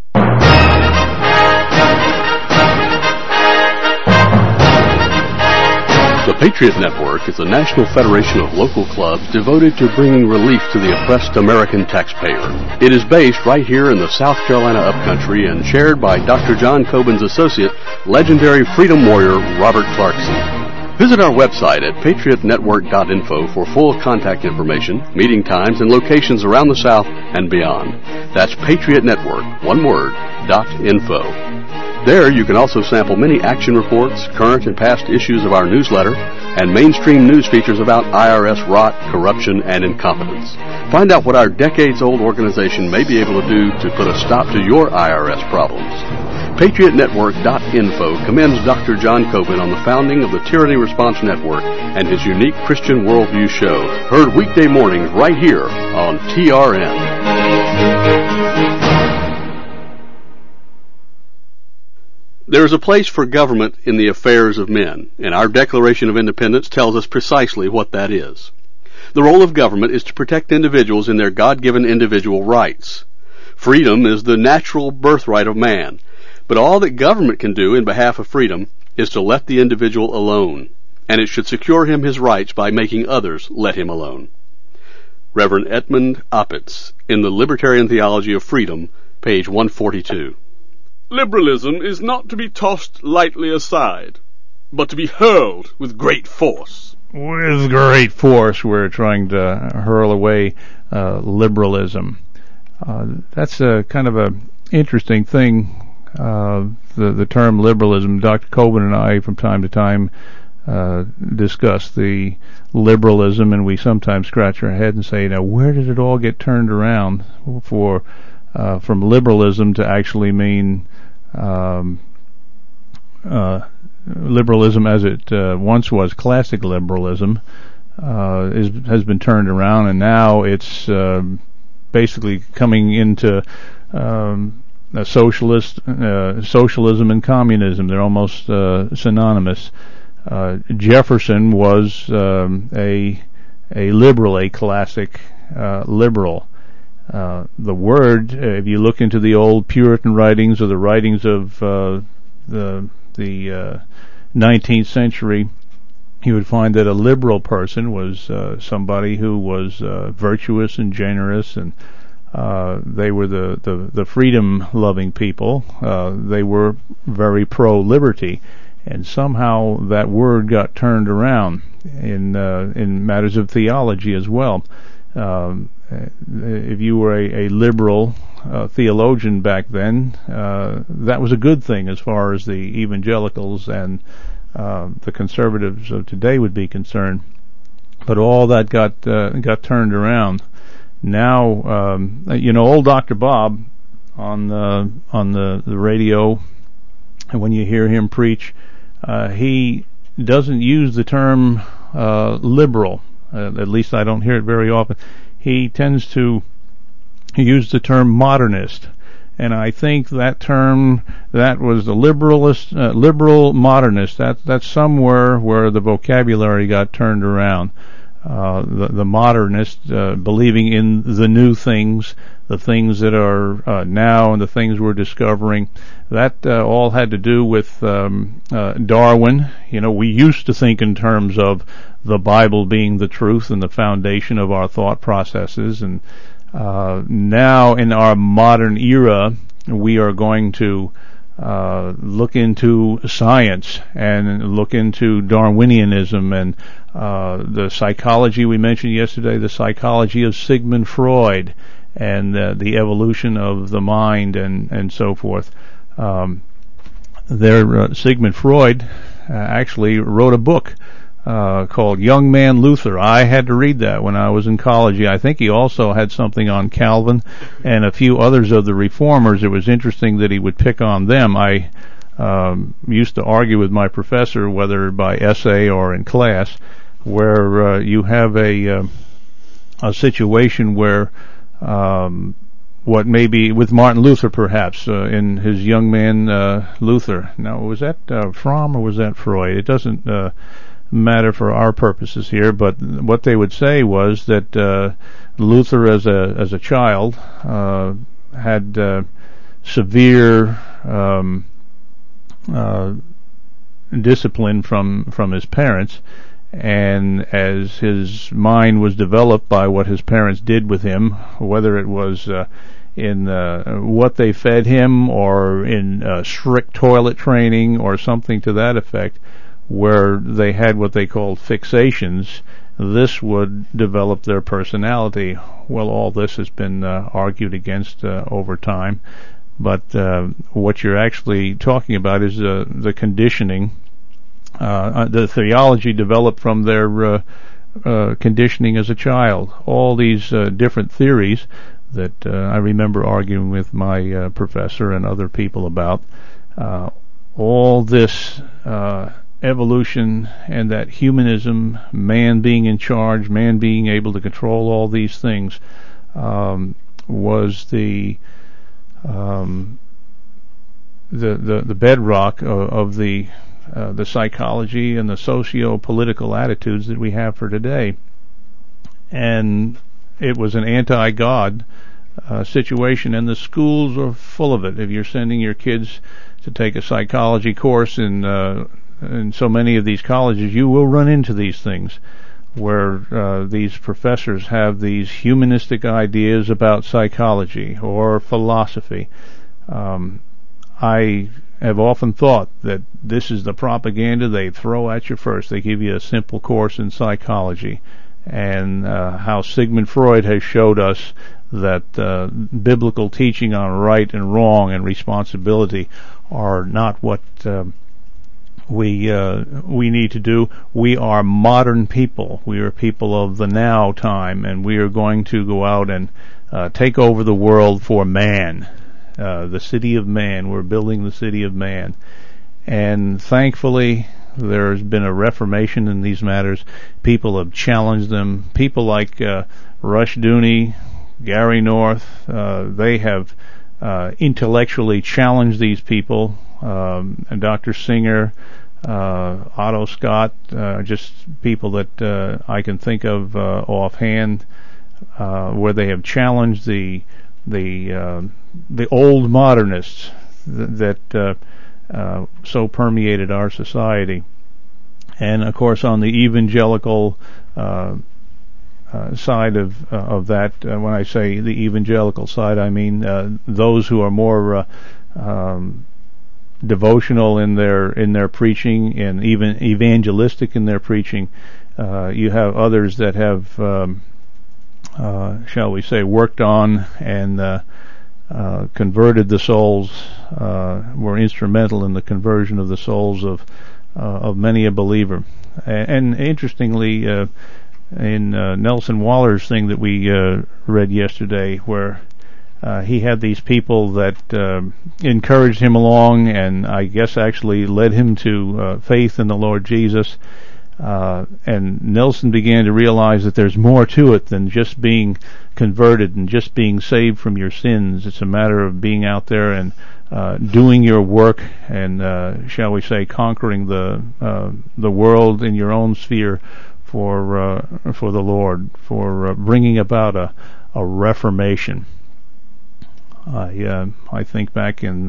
The Patriot Network is a national federation of local clubs devoted to bringing relief to the oppressed American taxpayer. It is based right here in the South Carolina upcountry and chaired by Dr. John Coben's associate, legendary freedom warrior Robert Clarkson. Visit our website at patriotnetwork.info for full contact information, meeting times, and locations around the South and beyond. That's Patriot Network, one word, .info. There you can also sample many action reports, current and past issues of our newsletter, and mainstream news features about IRS rot, corruption, and incompetence. Find out what our decades-old organization may be able to do to put a stop to your IRS problems. PatriotNetwork.info commends Dr. John Coben on the founding of the Tyranny Response Network and his unique Christian Worldview show, heard weekday mornings right here on TRN. There is a place for government in the affairs of men, and our Declaration of Independence tells us precisely what that is. The role of government is to protect individuals in their God-given individual rights. Freedom is the natural birthright of man, but all that government can do in behalf of freedom is to let the individual alone, and it should secure him his rights by making others let him alone. Reverend Edmund Opitz, in the Libertarian Theology of Freedom, page 142. Liberalism is not to be tossed lightly aside, but to be hurled with great force. With great force, we're trying to hurl away liberalism. That's a kind of a interesting thing. The term liberalism. Dr. Coben and I, from time to time, discuss the liberalism, and we sometimes scratch our head and say, now, where did it all get turned around for from liberalism to actually mean liberalism as it once was, classic liberalism, has been turned around, and now it's basically coming into socialism and communism. They're almost synonymous. Jefferson was a liberal, a classic liberal. The word, if you look into the old Puritan writings or the writings of the 19th century, you would find that a liberal person was somebody who was virtuous and generous, and they were the freedom-loving people. They were very pro-liberty, and somehow that word got turned around in matters of theology as well. If you were a liberal theologian back then, that was a good thing as far as the evangelicals and the conservatives of today would be concerned. But all that got turned around. Now, old Dr. Bob on the radio, and when you hear him preach, he doesn't use the term liberal. At least I don't hear it very often. He tends to use the term modernist, and I think that term, that was the liberal modernist. That's somewhere where the vocabulary got turned around. The modernist, believing in the new things, the things that are now, and the things we're discovering. That all had to do with Darwin. We used to think in terms of the Bible being the truth and the foundation of our thought processes, and now in our modern era, we are going to look into science and look into Darwinianism and the psychology we mentioned yesterday, the psychology of Sigmund Freud, and the evolution of the mind and so forth. Sigmund Freud actually wrote a book called Young Man Luther. I had to read that when I was in college. I think he also had something on Calvin and a few others of the reformers. It was interesting that he would pick on them. I used to argue with my professor, whether by essay or in class, where you have a situation where what may be with Martin Luther, perhaps, in his Young Man Luther. Now, was that Fromm or was that Freud? It doesn't matter for our purposes here, but what they would say was that Luther, as a child, had severe discipline from his parents, and as his mind was developed by what his parents did with him, whether it was in what they fed him or in strict toilet training or something to that effect, where they had what they called fixations, this would develop their personality. Well, all this has been argued against over time, but what you're actually talking about is the conditioning, the theology developed from their conditioning as a child. All these different theories that I remember arguing with my professor and other people about, all this evolution and that humanism, man being in charge, man being able to control all these things, was the bedrock of the psychology and the socio-political attitudes that we have for today. And it was an anti-God situation, and the schools are full of it. If you're sending your kids to take a psychology course in so many of these colleges, you will run into these things where these professors have these humanistic ideas about psychology or philosophy. I have often thought that this is the propaganda they throw at you first. They give you a simple course in psychology, and how Sigmund Freud has showed us that biblical teaching on right and wrong and responsibility are not what we need to do. We are modern people. We are people of the now time, and we are going to go out and take over the world for man. The city of man. We're building the city of man. And thankfully, there's been a reformation in these matters. People have challenged them. People like Rushdoony, Gary North, they have intellectually challenged these people. And Dr. Singer, Otto Scott, just people that I can think of offhand, where they have challenged the old modernists that so permeated our society. And of course, on the evangelical side of that, when I say the evangelical side, I mean those who are more devotional in their preaching and even evangelistic in their preaching. You have others that have, shall we say, worked on and converted the souls, were instrumental in the conversion of the souls of many a believer. And interestingly, in Nelson Waller's thing that we read yesterday, where he had these people that encouraged him along, and I guess actually led him to faith in the Lord Jesus. And Nelson began to realize that there's more to it than just being converted and just being saved from your sins. It's a matter of being out there and doing your work and, shall we say, conquering the world in your own sphere for the Lord, for bringing about a reformation. I think back in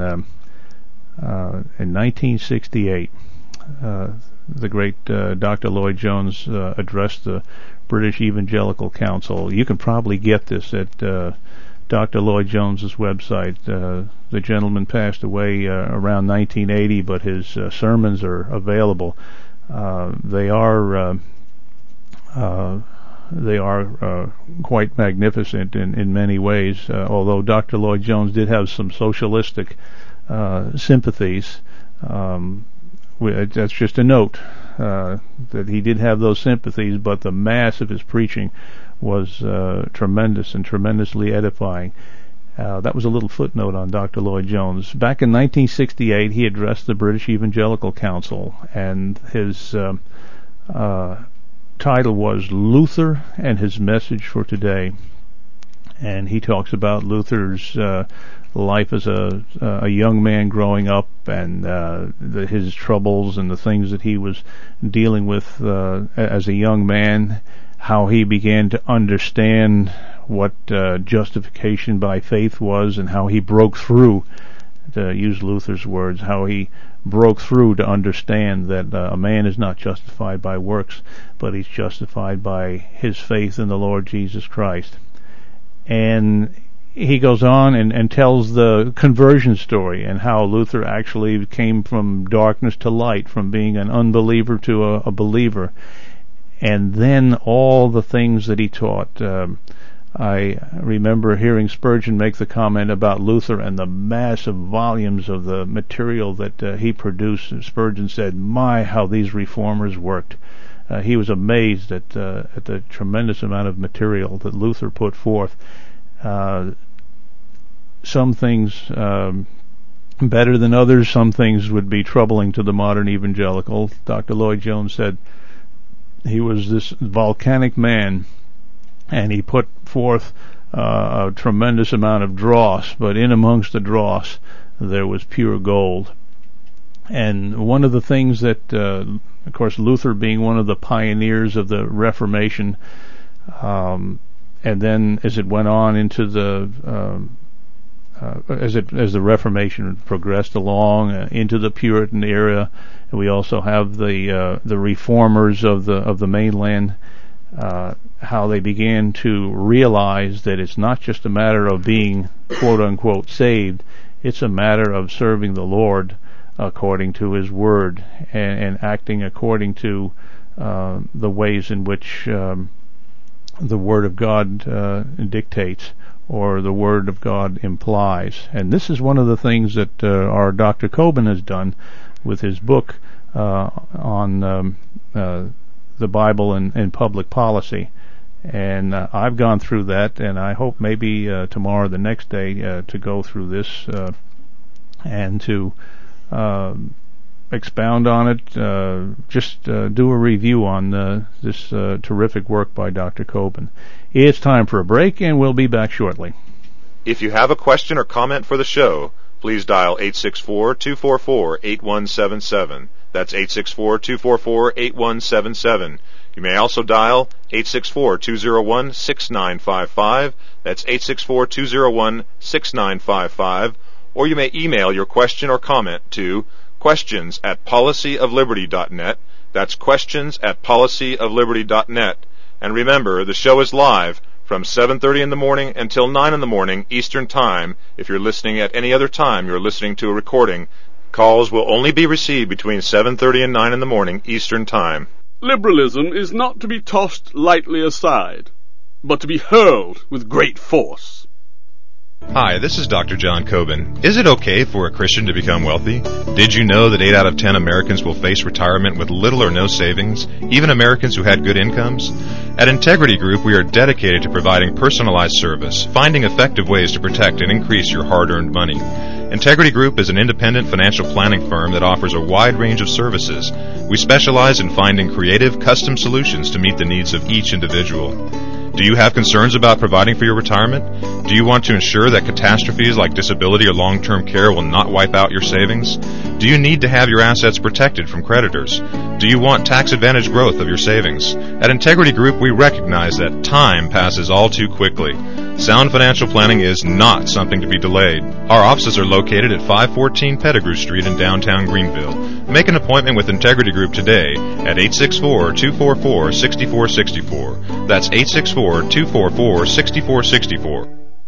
1968. The great Dr. Lloyd Jones addressed the British Evangelical Council. You can probably get this at Dr. Lloyd Jones's website. The gentleman passed away around 1980, but his sermons are available. They are quite magnificent in many ways. Although Dr. Lloyd Jones did have some socialistic sympathies. That's just a note that he did have those sympathies, but the mass of his preaching was tremendous and tremendously edifying. That was a little footnote on Dr. Lloyd Jones. Back in 1968, he addressed the British Evangelical Council, and his title was Luther and His Message for Today. And he talks about Luther's life as a young man growing up, and his troubles and the things that he was dealing with as a young man, how he began to understand what justification by faith was, and how he broke through, to use Luther's words, how he broke through to understand that a man is not justified by works, but he's justified by his faith in the Lord Jesus Christ. And he goes on and tells the conversion story, and how Luther actually came from darkness to light, from being an unbeliever to a believer, and then all the things that he taught. I remember hearing Spurgeon make the comment about Luther and the massive volumes of the material that he produced. And Spurgeon said, "My, how these reformers worked." He was amazed at the tremendous amount of material that Luther put forth. Some things better than others. Some things would be troubling to the modern evangelical. Dr. Lloyd Jones said he was this volcanic man, and he put forth a tremendous amount of dross, but in amongst the dross there was pure gold. And one of the things that, of course, Luther being one of the pioneers of the Reformation, and then as it went on into the as the Reformation progressed along into the Puritan era, and we also have the reformers of the mainland, how they began to realize that it's not just a matter of being quote unquote saved, it's a matter of serving the Lord according to His Word and acting according to the ways in which the Word of God dictates or the Word of God implies. And this is one of the things that our Dr. Coben has done with his book on the Bible and public policy. And I've gone through that, and I hope maybe tomorrow or the next day to go through this and to expound on it, just do a review on this terrific work by Dr. Coben. It's time for a break, and we'll be back shortly. If you have a question or comment for the show, please dial 864-244-8177. That's 864-244-8177. You may also dial 864-201-6955. That's 864-201-6955. Or you may email your question or comment to questions@policyofliberty.net. That's questions@policyofliberty.net. And remember, the show is live from 7:30 in the morning until 9 in the morning Eastern Time. If you're listening at any other time, you're listening to a recording. Calls will only be received between 7:30 and 9 in the morning Eastern Time. Liberalism is not to be tossed lightly aside, but to be hurled with great force. Hi, this is Dr. John Coben. Is it okay for a Christian to become wealthy? Did you know that 8 out of 10 Americans will face retirement with little or no savings, even Americans who had good incomes? At Integrity Group, we are dedicated to providing personalized service, finding effective ways to protect and increase your hard-earned money. Integrity Group is an independent financial planning firm that offers a wide range of services. We specialize in finding creative, custom solutions to meet the needs of each individual. Do you have concerns about providing for your retirement? Do you want to ensure that catastrophes like disability or long-term care will not wipe out your savings? Do you need to have your assets protected from creditors? Do you want tax-advantaged growth of your savings? At Integrity Group, we recognize that time passes all too quickly. Sound financial planning is not something to be delayed. Our offices are located at 514 Pettigrew Street in downtown Greenville. Make an appointment with Integrity Group today at 864-244-6464. That's 864-244-6464.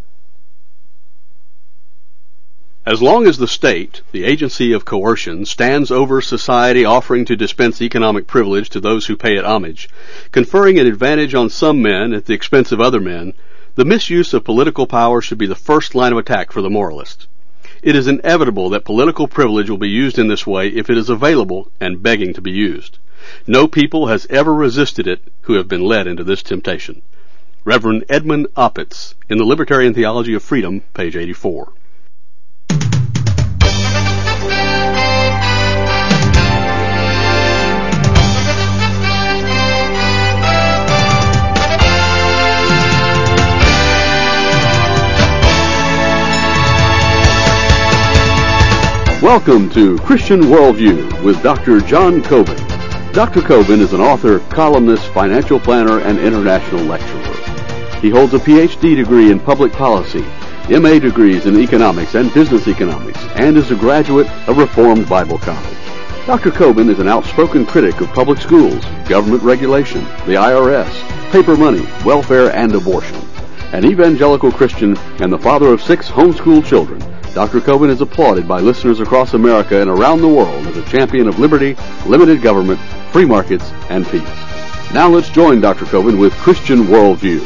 As long as the state, the agency of coercion, stands over society offering to dispense economic privilege to those who pay it homage, conferring an advantage on some men at the expense of other men, the misuse of political power should be the first line of attack for the moralist. It is inevitable that political privilege will be used in this way if it is available and begging to be used. No people has ever resisted it who have been led into this temptation. Reverend Edmund Opitz, in The Libertarian Theology of Freedom, page 84. Welcome to Christian Worldview with Dr. John Coben. Dr. Coben is an author, columnist, financial planner, and international lecturer. He holds a Ph.D. degree in public policy, M.A. degrees in economics and business economics, and is a graduate of Reformed Bible College. Dr. Coben is an outspoken critic of public schools, government regulation, the IRS, paper money, welfare, and abortion. An evangelical Christian and the father of 6 homeschooled children, Dr. Coben is applauded by listeners across America and around the world as a champion of liberty, limited government, free markets, and peace. Now let's join Dr. Coben with Christian Worldview.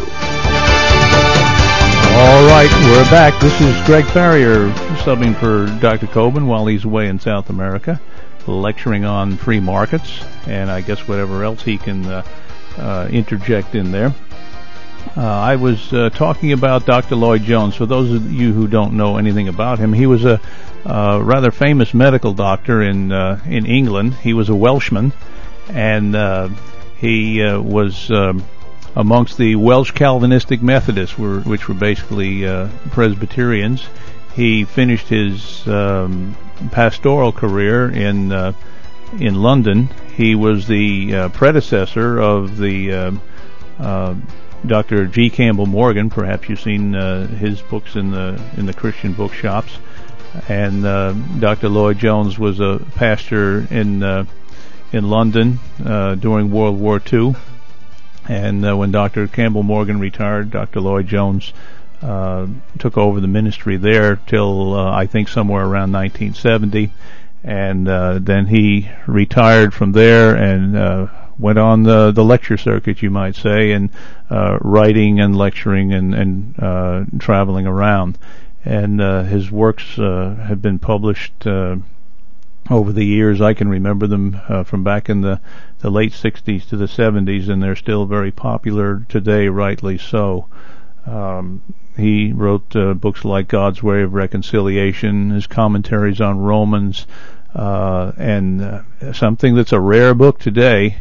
All right, we're back. This is Greg Farrier subbing for Dr. Coben while he's away in South America, lecturing on free markets, and I guess whatever else he can interject in there. I was talking about Dr. Lloyd Jones. For those of you who don't know anything about him, he was a rather famous medical doctor in England. He was a Welshman, and he was amongst the Welsh Calvinistic Methodists, which were basically Presbyterians. He finished his pastoral career in London. He was the predecessor of the Dr. G. Campbell Morgan. Perhaps you've seen his books in the Christian bookshops. And Dr. Lloyd Jones was a pastor in London during World War II. And when Dr. Campbell Morgan retired, Dr. Lloyd Jones took over the ministry there till I think somewhere around 1970. And then he retired from there and went on the lecture circuit, you might say, and writing and lecturing and traveling around. And his works have been published over the years. I can remember them from back in the late 60s to the 70s, and they're still very popular today, rightly so. He wrote books like God's Way of Reconciliation, his commentaries on Romans, and something that's a rare book today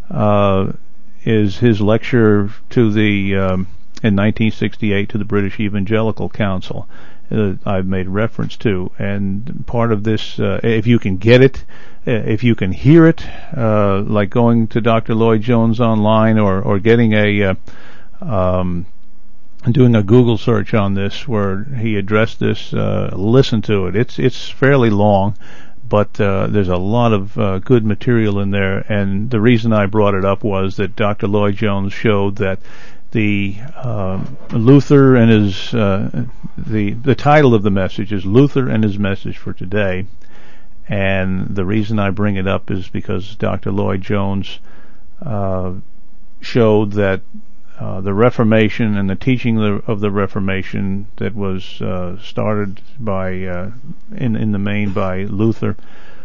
is his lecture to the in 1968 to the British Evangelical Council. I've made reference to, and part of this, if you can get it, if you can hear it, like going to Dr. Lloyd Jones online or getting doing a Google search on this where he addressed this, listen to it. It's fairly long, but there's a lot of good material in there, and the reason I brought it up was that Dr. Lloyd Jones showed that the Luther and his the title of the message is Luther and His Message for Today, and the reason I bring it up is because Dr. Lloyd Jones showed that the Reformation and the teaching of the Reformation that was started by in the main by Luther,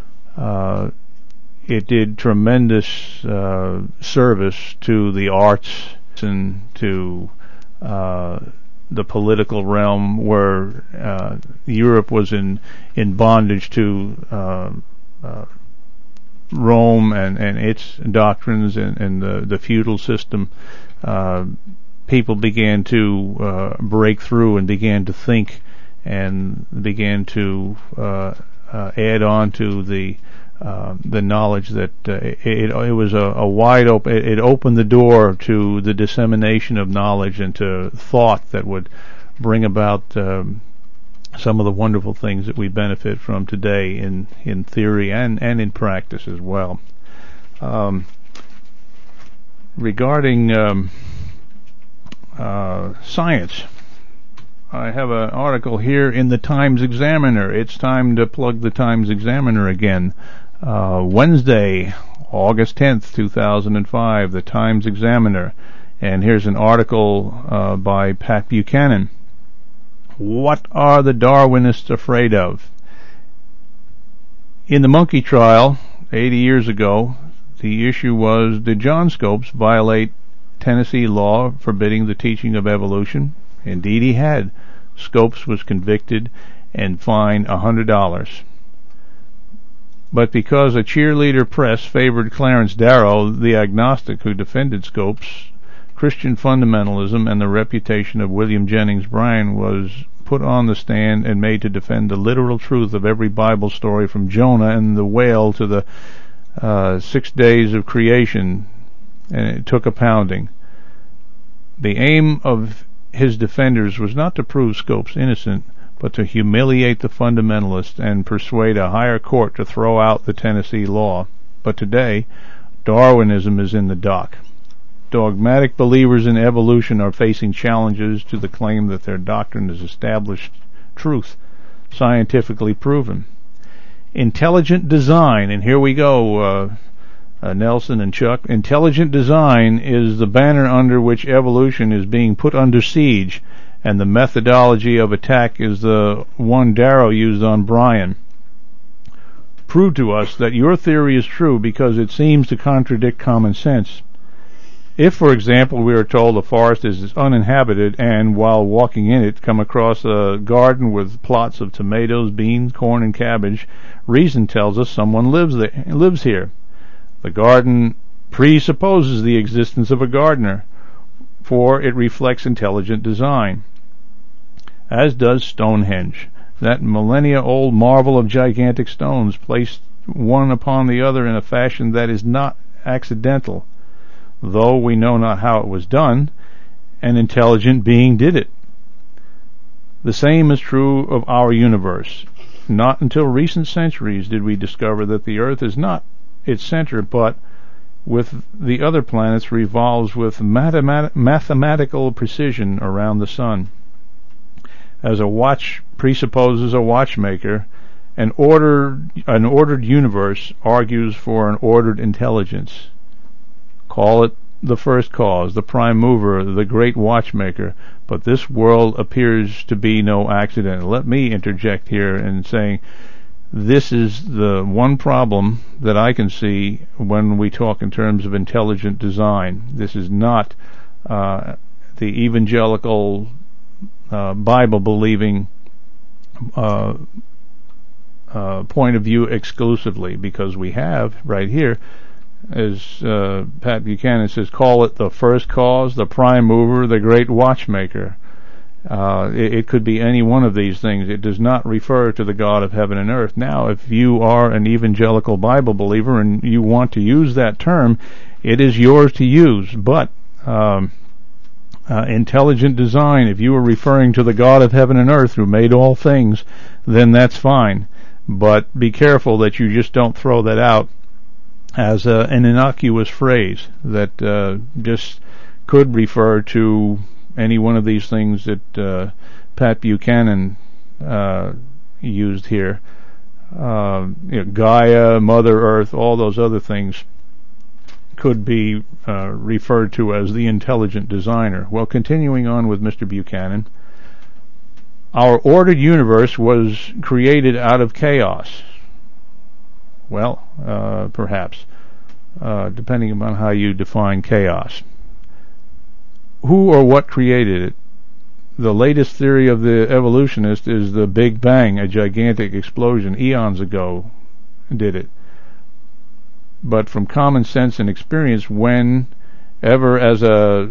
it did tremendous service to the arts and to the political realm, where Europe was in bondage to Rome and its doctrines and the feudal system. People began to break through and began to think and began to add on to the knowledge that it was a wide open. It opened the door to the dissemination of knowledge and to thought that would bring about some of the wonderful things that we benefit from today in theory and in practice as well. Regarding science, I have an article here in the Times Examiner. It's time to plug the Times Examiner again. Wednesday, August 10th, 2005, the Times Examiner. And here's an article by Pat Buchanan. What are the Darwinists afraid of? In the monkey trial 80 years ago, the issue was, did John Scopes violate Tennessee law forbidding the teaching of evolution? Indeed he had. Scopes was convicted and fined $100. But because a cheerleader press favored Clarence Darrow, the agnostic who defended Scopes, Christian fundamentalism and the reputation of William Jennings Bryan was put on the stand and made to defend the literal truth of every Bible story from Jonah and the whale to the 6 days of creation, and it took a pounding. The aim of his defenders was not to prove Scopes innocent, but to humiliate the fundamentalists and persuade a higher court to throw out the Tennessee law. But today, Darwinism is in the dock. Dogmatic believers in evolution are facing challenges to the claim that their doctrine is established truth, scientifically proven. Intelligent design, and here we go, Nelson and Chuck. Intelligent design is the banner under which evolution is being put under siege, and the methodology of attack is the one Darrow used on Bryan. Prove to us that your theory is true because it seems to contradict common sense. If, for example, we are told a forest is uninhabited and, while walking in it, come across a garden with plots of tomatoes, beans, corn, and cabbage, reason tells us someone lives here. The garden presupposes the existence of a gardener, for it reflects intelligent design, as does Stonehenge, that millennia-old marvel of gigantic stones placed one upon the other in a fashion that is not accidental. Though we know not how it was done, an intelligent being did it. The same is true of our universe. Not until recent centuries did we discover that the Earth is not its center, but with the other planets revolves with mathematical precision around the sun. As a watch presupposes a watchmaker, An ordered universe argues for an ordered intelligence. Call it the first cause, the prime mover, the great watchmaker, but this world appears to be no accident. Let me interject here in saying this is the one problem that I can see when we talk in terms of intelligent design. This is not the evangelical Bible-believing point of view exclusively, because we have right here, as Pat Buchanan says, call it the first cause, the prime mover, the great watchmaker. It could be any one of these things. It does not refer to the God of heaven and earth. Now, if you are an evangelical Bible believer and you want to use that term, it is yours to use. But intelligent design, if you are referring to the God of heaven and earth who made all things, then that's fine. But be careful that you just don't throw that out as an innocuous phrase that just could refer to any one of these things that Pat Buchanan used here. Gaia, Mother Earth, all those other things could be referred to as the intelligent designer. Well, continuing on with Mr. Buchanan, our ordered universe was created out of chaos. Well, perhaps, depending upon how you define chaos. Who or what created it? The latest theory of the evolutionist is the Big Bang, a gigantic explosion eons ago did it. But from common sense and experience, whenever as a...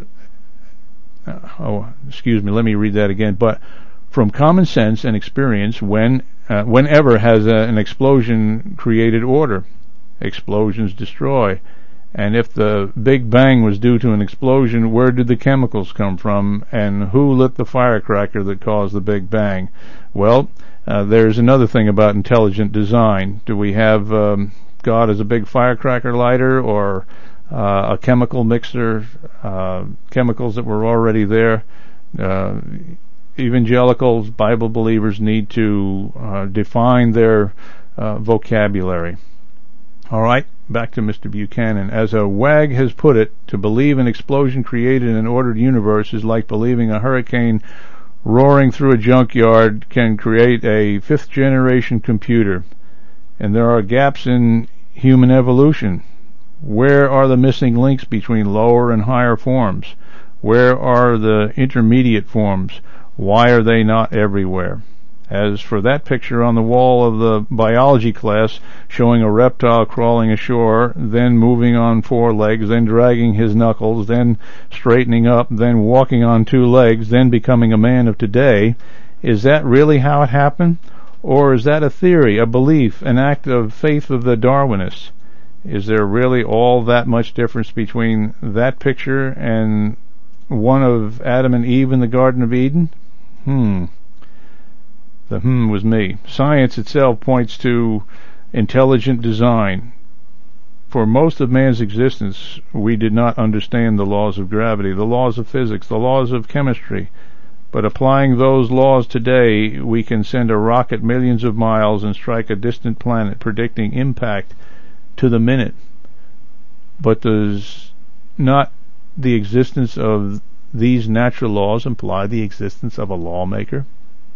let me read that again. But from common sense and experience, whenever has an explosion created order. Explosions destroy. And if the Big Bang was due to an explosion, where did the chemicals come from, and who lit the firecracker that caused the Big Bang? Well, there's another thing about intelligent design. Do we have God as a big firecracker lighter, or a chemical mixer, chemicals that were already there? Evangelicals, Bible believers need to define their vocabulary. All right, back to Mr. Buchanan. As a wag has put it, to believe an explosion created an ordered universe is like believing a hurricane roaring through a junkyard can create a fifth-generation computer. And there are gaps in human evolution. Where are the missing links between lower and higher forms? Where are the intermediate forms? Why are they not everywhere? As for that picture on the wall of the biology class showing a reptile crawling ashore, then moving on 4 legs, then dragging his knuckles, then straightening up, then walking on 2 legs, then becoming a man of today, is that really how it happened? Or is that a theory, a belief, an act of faith of the Darwinists? Is there really all that much difference between that picture and one of Adam and Eve in the Garden of Eden? The was me. Science itself points to intelligent design. For most of man's existence, we did not understand the laws of gravity, the laws of physics, the laws of chemistry. But applying those laws today, we can send a rocket millions of miles and strike a distant planet, predicting impact to the minute. But does not the existence of these natural laws imply the existence of a lawmaker?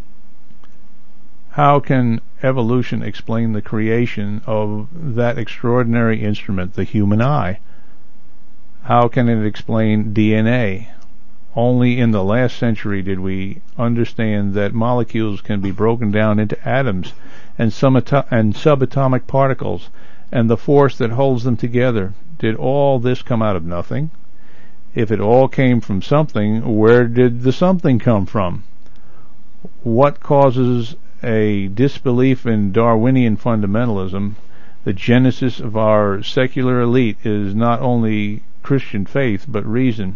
How can evolution explain the creation of that extraordinary instrument, the human eye? How can it explain DNA? Only in the last century did we understand that molecules can be broken down into atoms and subatomic particles, and the force that holds them together. Did all this come out of nothing? If it all came from something, where did the something come from? What causes a disbelief in Darwinian fundamentalism? The genesis of our secular elite is not only Christian faith, but reason.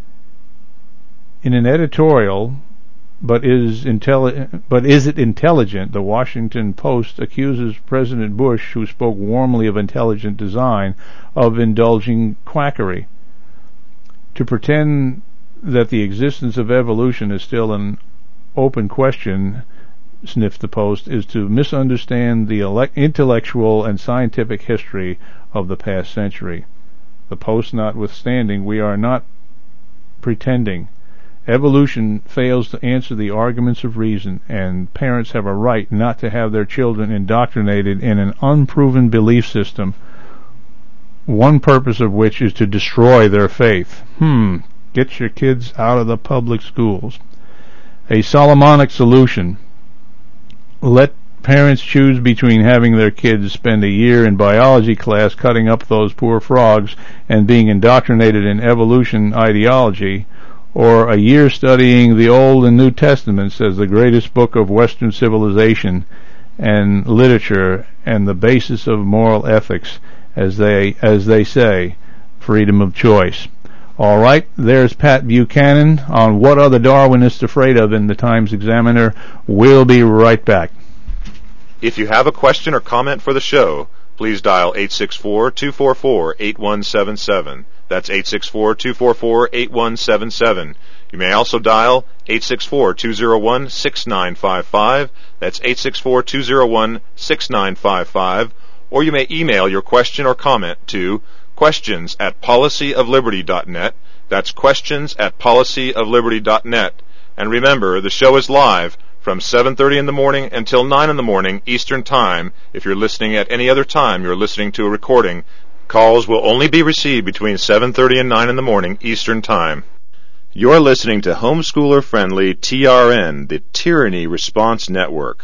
In an editorial, but is it intelligent? The Washington Post accuses President Bush, who spoke warmly of intelligent design, of indulging quackery. To pretend that the existence of evolution is still an open question sniff the Post, is to misunderstand the intellectual and scientific history of the past century. The Post notwithstanding, we are not pretending. Evolution fails to answer the arguments of reason, and parents have a right not to have their children indoctrinated in an unproven belief system, one purpose of which is to destroy their faith. Get your kids out of the public schools. A Solomonic solution. Let parents choose between having their kids spend a year in biology class cutting up those poor frogs and being indoctrinated in evolution ideology, or a year studying the Old and New Testaments as the greatest book of Western civilization and literature and the basis of moral ethics, as they say, freedom of choice. All right, there's Pat Buchanan on What Are the Darwinists Afraid Of in the Times Examiner. We'll be right back. If you have a question or comment for the show, please dial 864-244-8177. That's 864-244-8177. You may also dial 864-201-6955. That's 864-201-6955. Or you may email your question or comment to questions@policyofliberty.net. That's questions@policyofliberty.net. And remember, the show is live from 7:30 in the morning until 9 in the morning Eastern Time. If you're listening at any other time, you're listening to a recording. Calls will only be received between 7:30 and 9 in the morning Eastern Time. You're listening to homeschooler-friendly TRN, the Tyranny Response Network.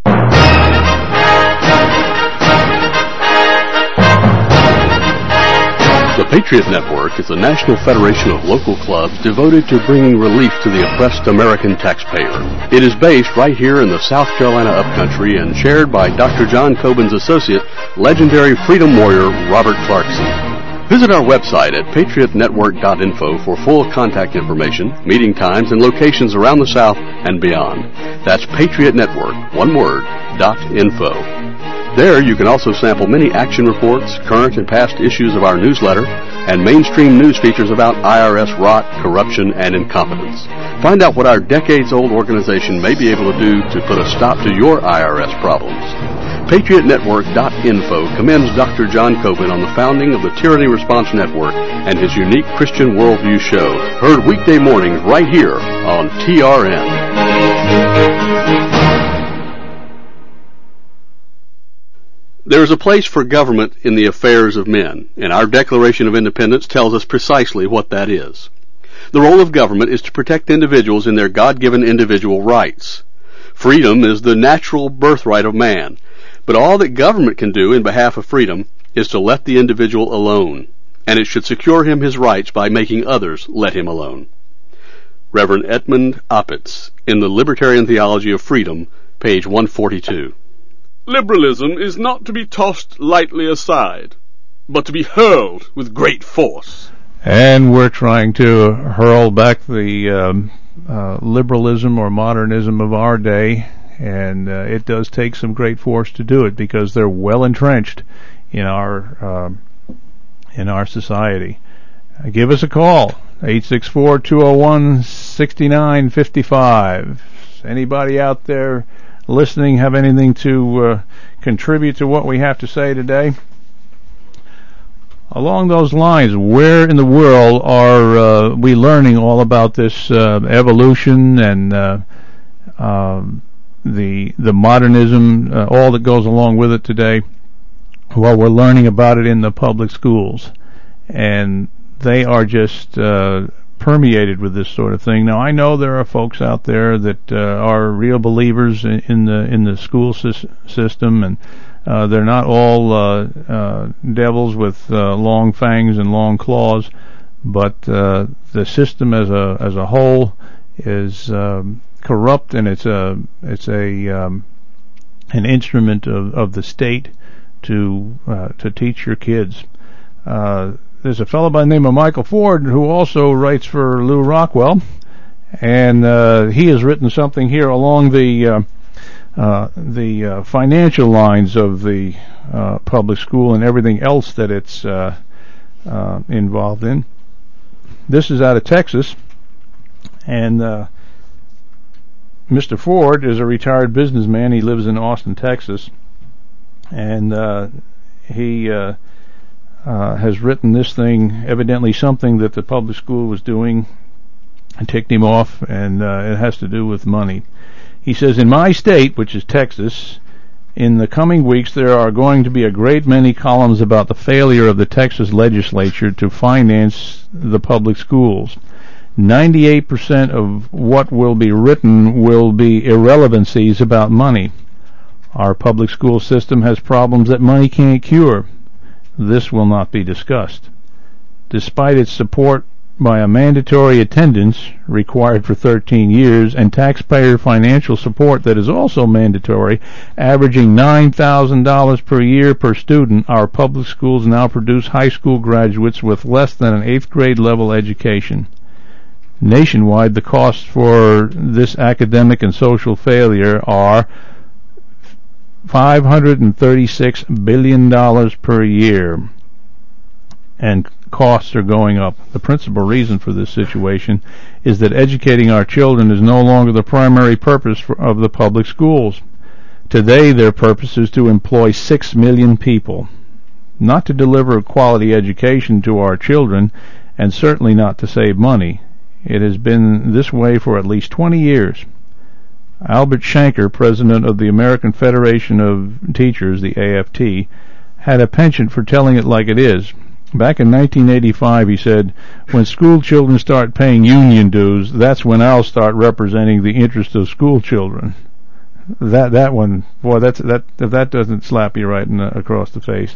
The Patriot Network is a national federation of local clubs devoted to bringing relief to the oppressed American taxpayer. It is based right here in the South Carolina upcountry and chaired by Dr. John Coben's associate, legendary freedom warrior Robert Clarkson. Visit our website at patriotnetwork.info for full contact information, meeting times, and locations around the South and beyond. That's Patriot Network, one word, .info. There you can also sample many action reports, current and past issues of our newsletter, and mainstream news features about IRS rot, corruption, and incompetence. Find out what our decades-old organization may be able to do to put a stop to your IRS problems. PatriotNetwork.info commends Dr. John Coben on the founding of the Tyranny Response Network and his unique Christian Worldview show, heard weekday mornings right here on TRN. There is a place for government in the affairs of men, and our Declaration of Independence tells us precisely what that is. The role of government is to protect individuals in their God-given individual rights. Freedom is the natural birthright of man, but all that government can do in behalf of freedom is to let the individual alone, and it should secure him his rights by making others let him alone. Reverend Edmund Opitz, in The Libertarian Theology of Freedom, page 142. Liberalism is not to be tossed lightly aside, but to be hurled with great force. And we're trying to hurl back the liberalism or modernism of our day, and it does take some great force to do it because they're well entrenched in our society. Give us a call, 864-201-6955. Anybody out there listening have anything to contribute to what we have to say today? Along those lines, where in the world are we learning all about this evolution and the modernism, all that goes along with it today? Well, we're learning about it in the public schools, and they are just permeated with this sort of thing. Now, I know there are folks out there that are real believers in the school system, and they're not all devils with long fangs and long claws, but the system as a whole is corrupt, and it's an instrument of the state to teach your kids. There's a fellow by the name of Michael Ford who also writes for Lou Rockwell, and he has written something here along the financial lines of the public school and everything else that it's involved in. This is out of Texas, and Mr. Ford is a retired businessman. He lives in Austin, Texas, and he has written this thing, evidently something that the public school was doing and ticked him off, and it has to do with money. He says, in my state, which is Texas, in the coming weeks there are going to be a great many columns about the failure of the Texas legislature to finance the public schools. 98% of what will be written will be irrelevancies about money. Our public school system has problems that money can't cure. This will not be discussed. Despite its support by a mandatory attendance required for 13 years and taxpayer financial support that is also mandatory, averaging $9,000 per year per student, our public schools now produce high school graduates with less than an 8th grade level education. Nationwide, the costs for this academic and social failure are $536 billion per year, and costs are going up. The principal reason for this situation is that educating our children is no longer the primary purpose of the public schools. Today, their purpose is to employ 6 million people, not to deliver a quality education to our children, and certainly not to save money. It has been this way for at least 20 years. Albert Shanker, president of the American Federation of Teachers, the AFT, had a penchant for telling it like it is. Back in 1985, he said, when school children start paying union dues, that's when I'll start representing the interest of school children. That one, boy, if that doesn't slap you right across the face.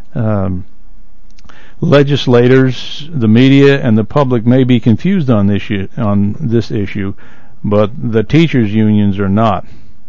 Legislators, the media, and the public may be confused on this issue, but the teachers' unions are not.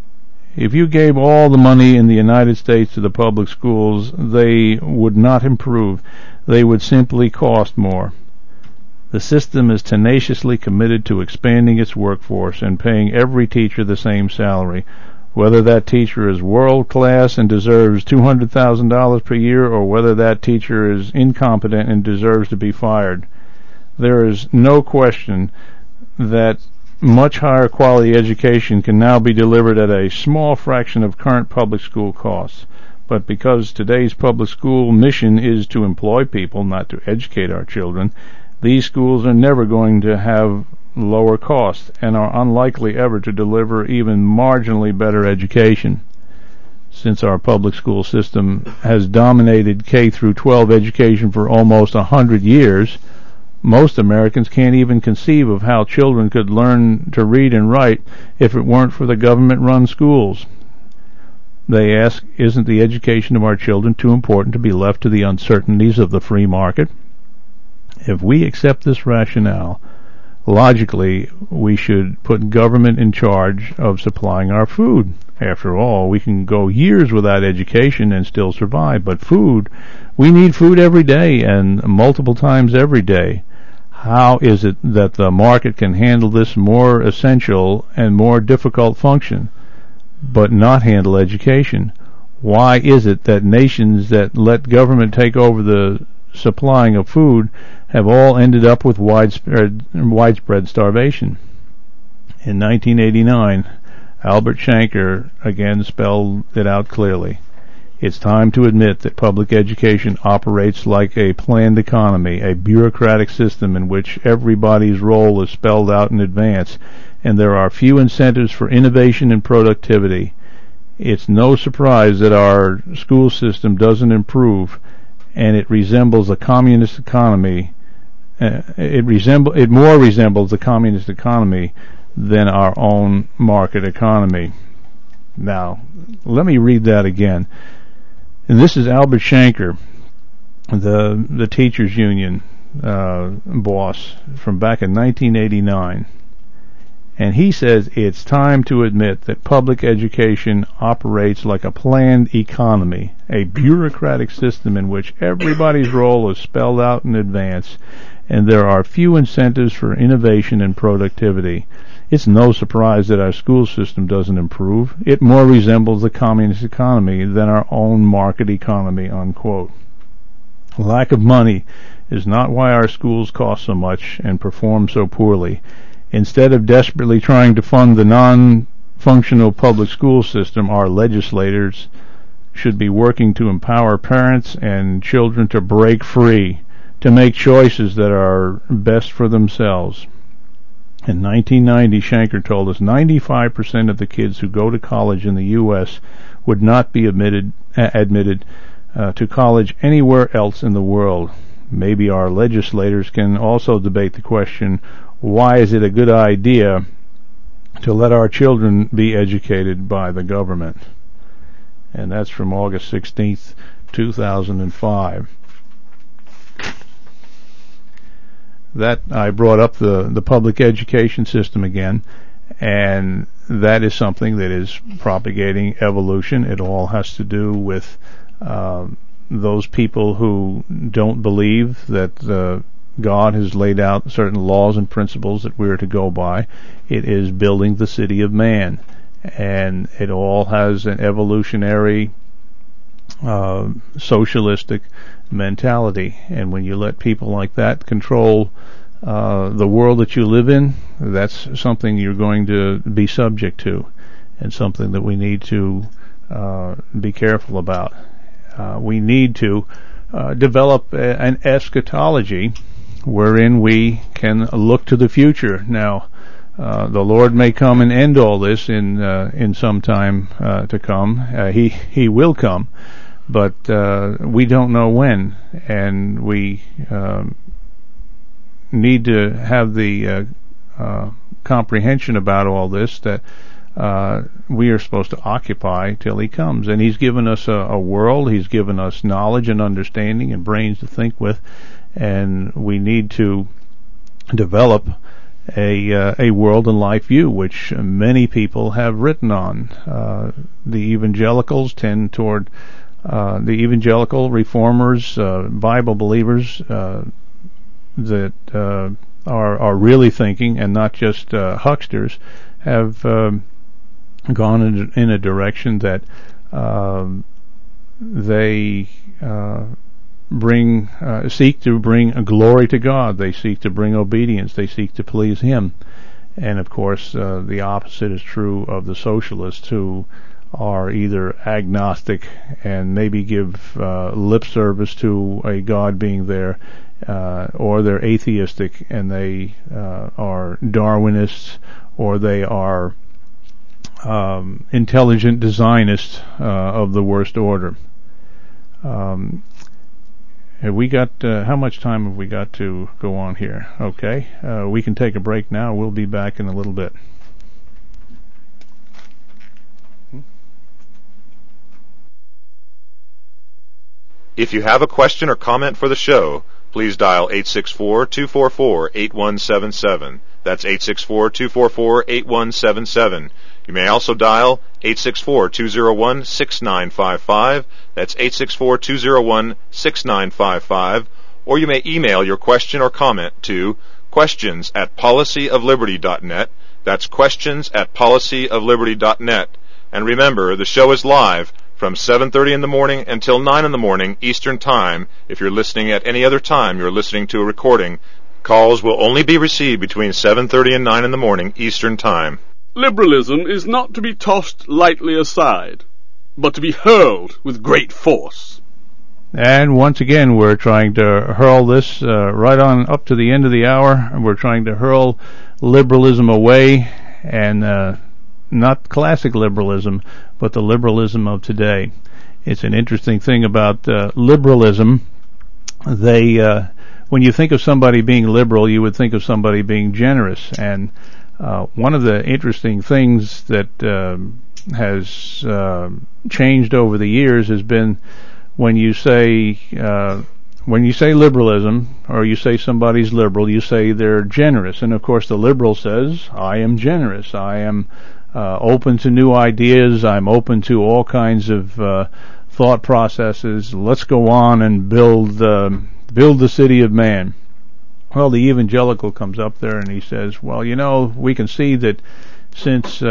If you gave all the money in the United States to the public schools, they would not improve. They would simply cost more. The system is tenaciously committed to expanding its workforce and paying every teacher the same salary, whether that teacher is world-class and deserves $200,000 per year or whether that teacher is incompetent and deserves to be fired. There is no question that much higher quality education can now be delivered at a small fraction of current public school costs. But because today's public school mission is to employ people, not to educate our children, these schools are never going to have lower costs and are unlikely ever to deliver even marginally better education. Since our public school system has dominated K through 12 education for almost 100 years, most Americans can't even conceive of how children could learn to read and write if it weren't for the government-run schools. They ask, isn't the education of our children too important to be left to the uncertainties of the free market? If we accept this rationale, logically, we should put government in charge of supplying our food. After all, we can go years without education and still survive, but food, we need food every day and multiple times every day. How is it that the market can handle this more essential and more difficult function, but not handle education? Why is it that nations that let government take over the supplying of food have all ended up with widespread starvation? In 1989, Albert Shanker again spelled it out clearly. It's time to admit that public education operates like a planned economy, a bureaucratic system in which everybody's role is spelled out in advance, and there are few incentives for innovation and productivity. It's no surprise that our school system doesn't improve, and it resembles a communist economy. It more resembles the communist economy than our own market economy. Now, let me read that again. And this is Albert Shanker, the teachers union boss from back in 1989. And he says it's time to admit that public education operates like a planned economy, a bureaucratic system in which everybody's role is spelled out in advance, and there are few incentives for innovation and productivity. It's no surprise that our school system doesn't improve. It more resembles the communist economy than our own market economy, unquote. Lack of money is not why our schools cost so much and perform so poorly. Instead of desperately trying to fund the functional public school system, our legislators should be working to empower parents and children to break free, to make choices that are best for themselves. In 1990, Shanker told us 95% of the kids who go to college in the U.S. would not be admitted to college anywhere else in the world. Maybe our legislators can also debate the question, why is it a good idea to let our children be educated by the government? And that's from August 16th, 2005. That I brought up the public education system again, and that is something that is propagating evolution. It all has to do with those people who don't believe that God has laid out certain laws and principles that we're to go by. It is building the city of man, and it all has an evolutionary socialistic mentality. And when you let people like that control the world that you live in, that's something you're going to be subject to, and something that we need to be careful about. We need to develop an eschatology wherein we can look to the future. Now, the Lord may come and end all this in some time to come. He will come, but we don't know when, and we need to have the comprehension about all this, that we are supposed to occupy till He comes. And He's given us a world, He's given us knowledge and understanding and brains to think with, and we need to develop a world and life view, which many people have written on. The evangelicals tend toward the evangelical reformers, Bible believers that are really thinking and not just hucksters, have gone in a direction that they seek to bring glory to God. They seek to bring obedience. They seek to please Him. And of course, the opposite is true of the socialists, who are either agnostic and maybe give lip service to a God being there, or they're atheistic and they are Darwinists, or they are intelligent designists of the worst order. Have we got, how much time have we got to go on here? Okay, we can take a break now. We'll be back in a little bit. If you have a question or comment for the show, please dial 864-244-8177. That's 864-244-8177. You may also dial 864-201-6955. That's 864-201-6955. Or you may email your question or comment to questions@policyofliberty.net. That's questions@policyofliberty.net. And remember, the show is live from 7:30 in the morning until 9 in the morning Eastern Time. If you're listening at any other time, you're listening to a recording. Calls will only be received between 7:30 and 9 in the morning Eastern Time. Liberalism is not to be tossed lightly aside, but to be hurled with great force. And once again, we're trying to hurl this right on up to the end of the hour. We're trying to hurl liberalism away, and not classic liberalism, but the liberalism of today. It's an interesting thing about liberalism. When you think of somebody being liberal, you would think of somebody being generous. And one of the interesting things that has changed over the years has been when you say liberalism, or you say somebody's liberal, you say they're generous. And of course, the liberal says, "I am generous. I am open to new ideas. I'm open to all kinds of thought processes. Let's go on and build the city of man." Well, the evangelical comes up there and he says, well, you know, we can see that since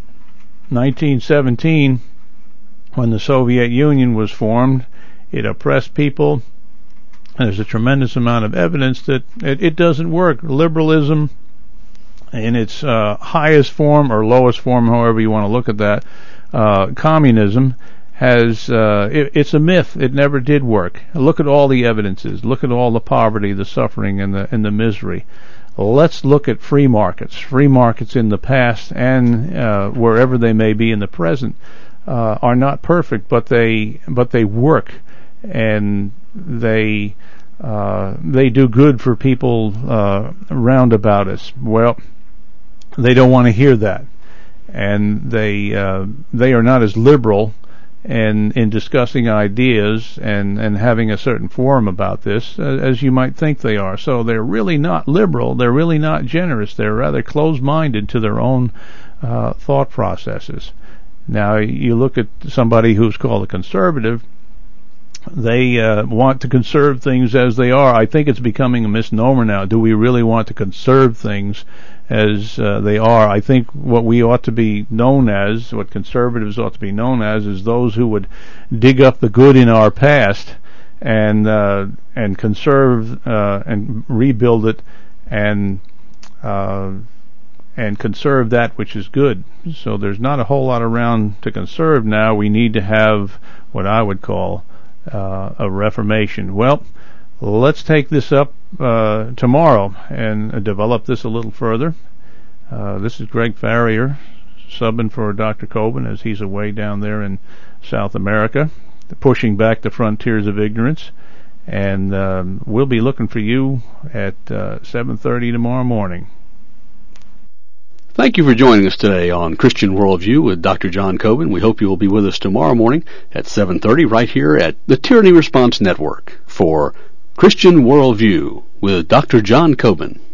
1917, when the Soviet Union was formed, it oppressed people. There's a tremendous amount of evidence that it doesn't work. Liberalism in its highest form or lowest form, however you want to look at that, communism has it's a myth. It never did work. Look at all the evidences. Look at all the poverty, the suffering, and the misery. Let's look at free markets. Free markets in the past and wherever they may be in the present are not perfect, but they work, and they do good for people round about us. Well, they don't want to hear that, and they are not as liberal in discussing ideas and having a certain forum about this as you might think they are. So they're really not liberal. They're really not generous. They're rather closed-minded to their own thought processes. Now, you look at somebody who's called a conservative. They want to conserve things as they are. I think it's becoming a misnomer now. Do we really want to conserve things as they are? I think what we ought to be known as, what conservatives ought to be known as, is those who would dig up the good in our past and conserve and rebuild it and conserve that which is good. So there's not a whole lot around to conserve now. We need to have what I would call a reformation. Well, let's take this up tomorrow and develop this a little further. This is Greg Farrier, subbing for Dr. Coben as he's away down there in South America, pushing back the frontiers of ignorance. And we'll be looking for you at 7:30 tomorrow morning. Thank you for joining us today on Christian Worldview with Dr. John Coben. We hope you will be with us tomorrow morning at 7:30 right here at the Tyranny Response Network for Christian Worldview with Dr. John Coben.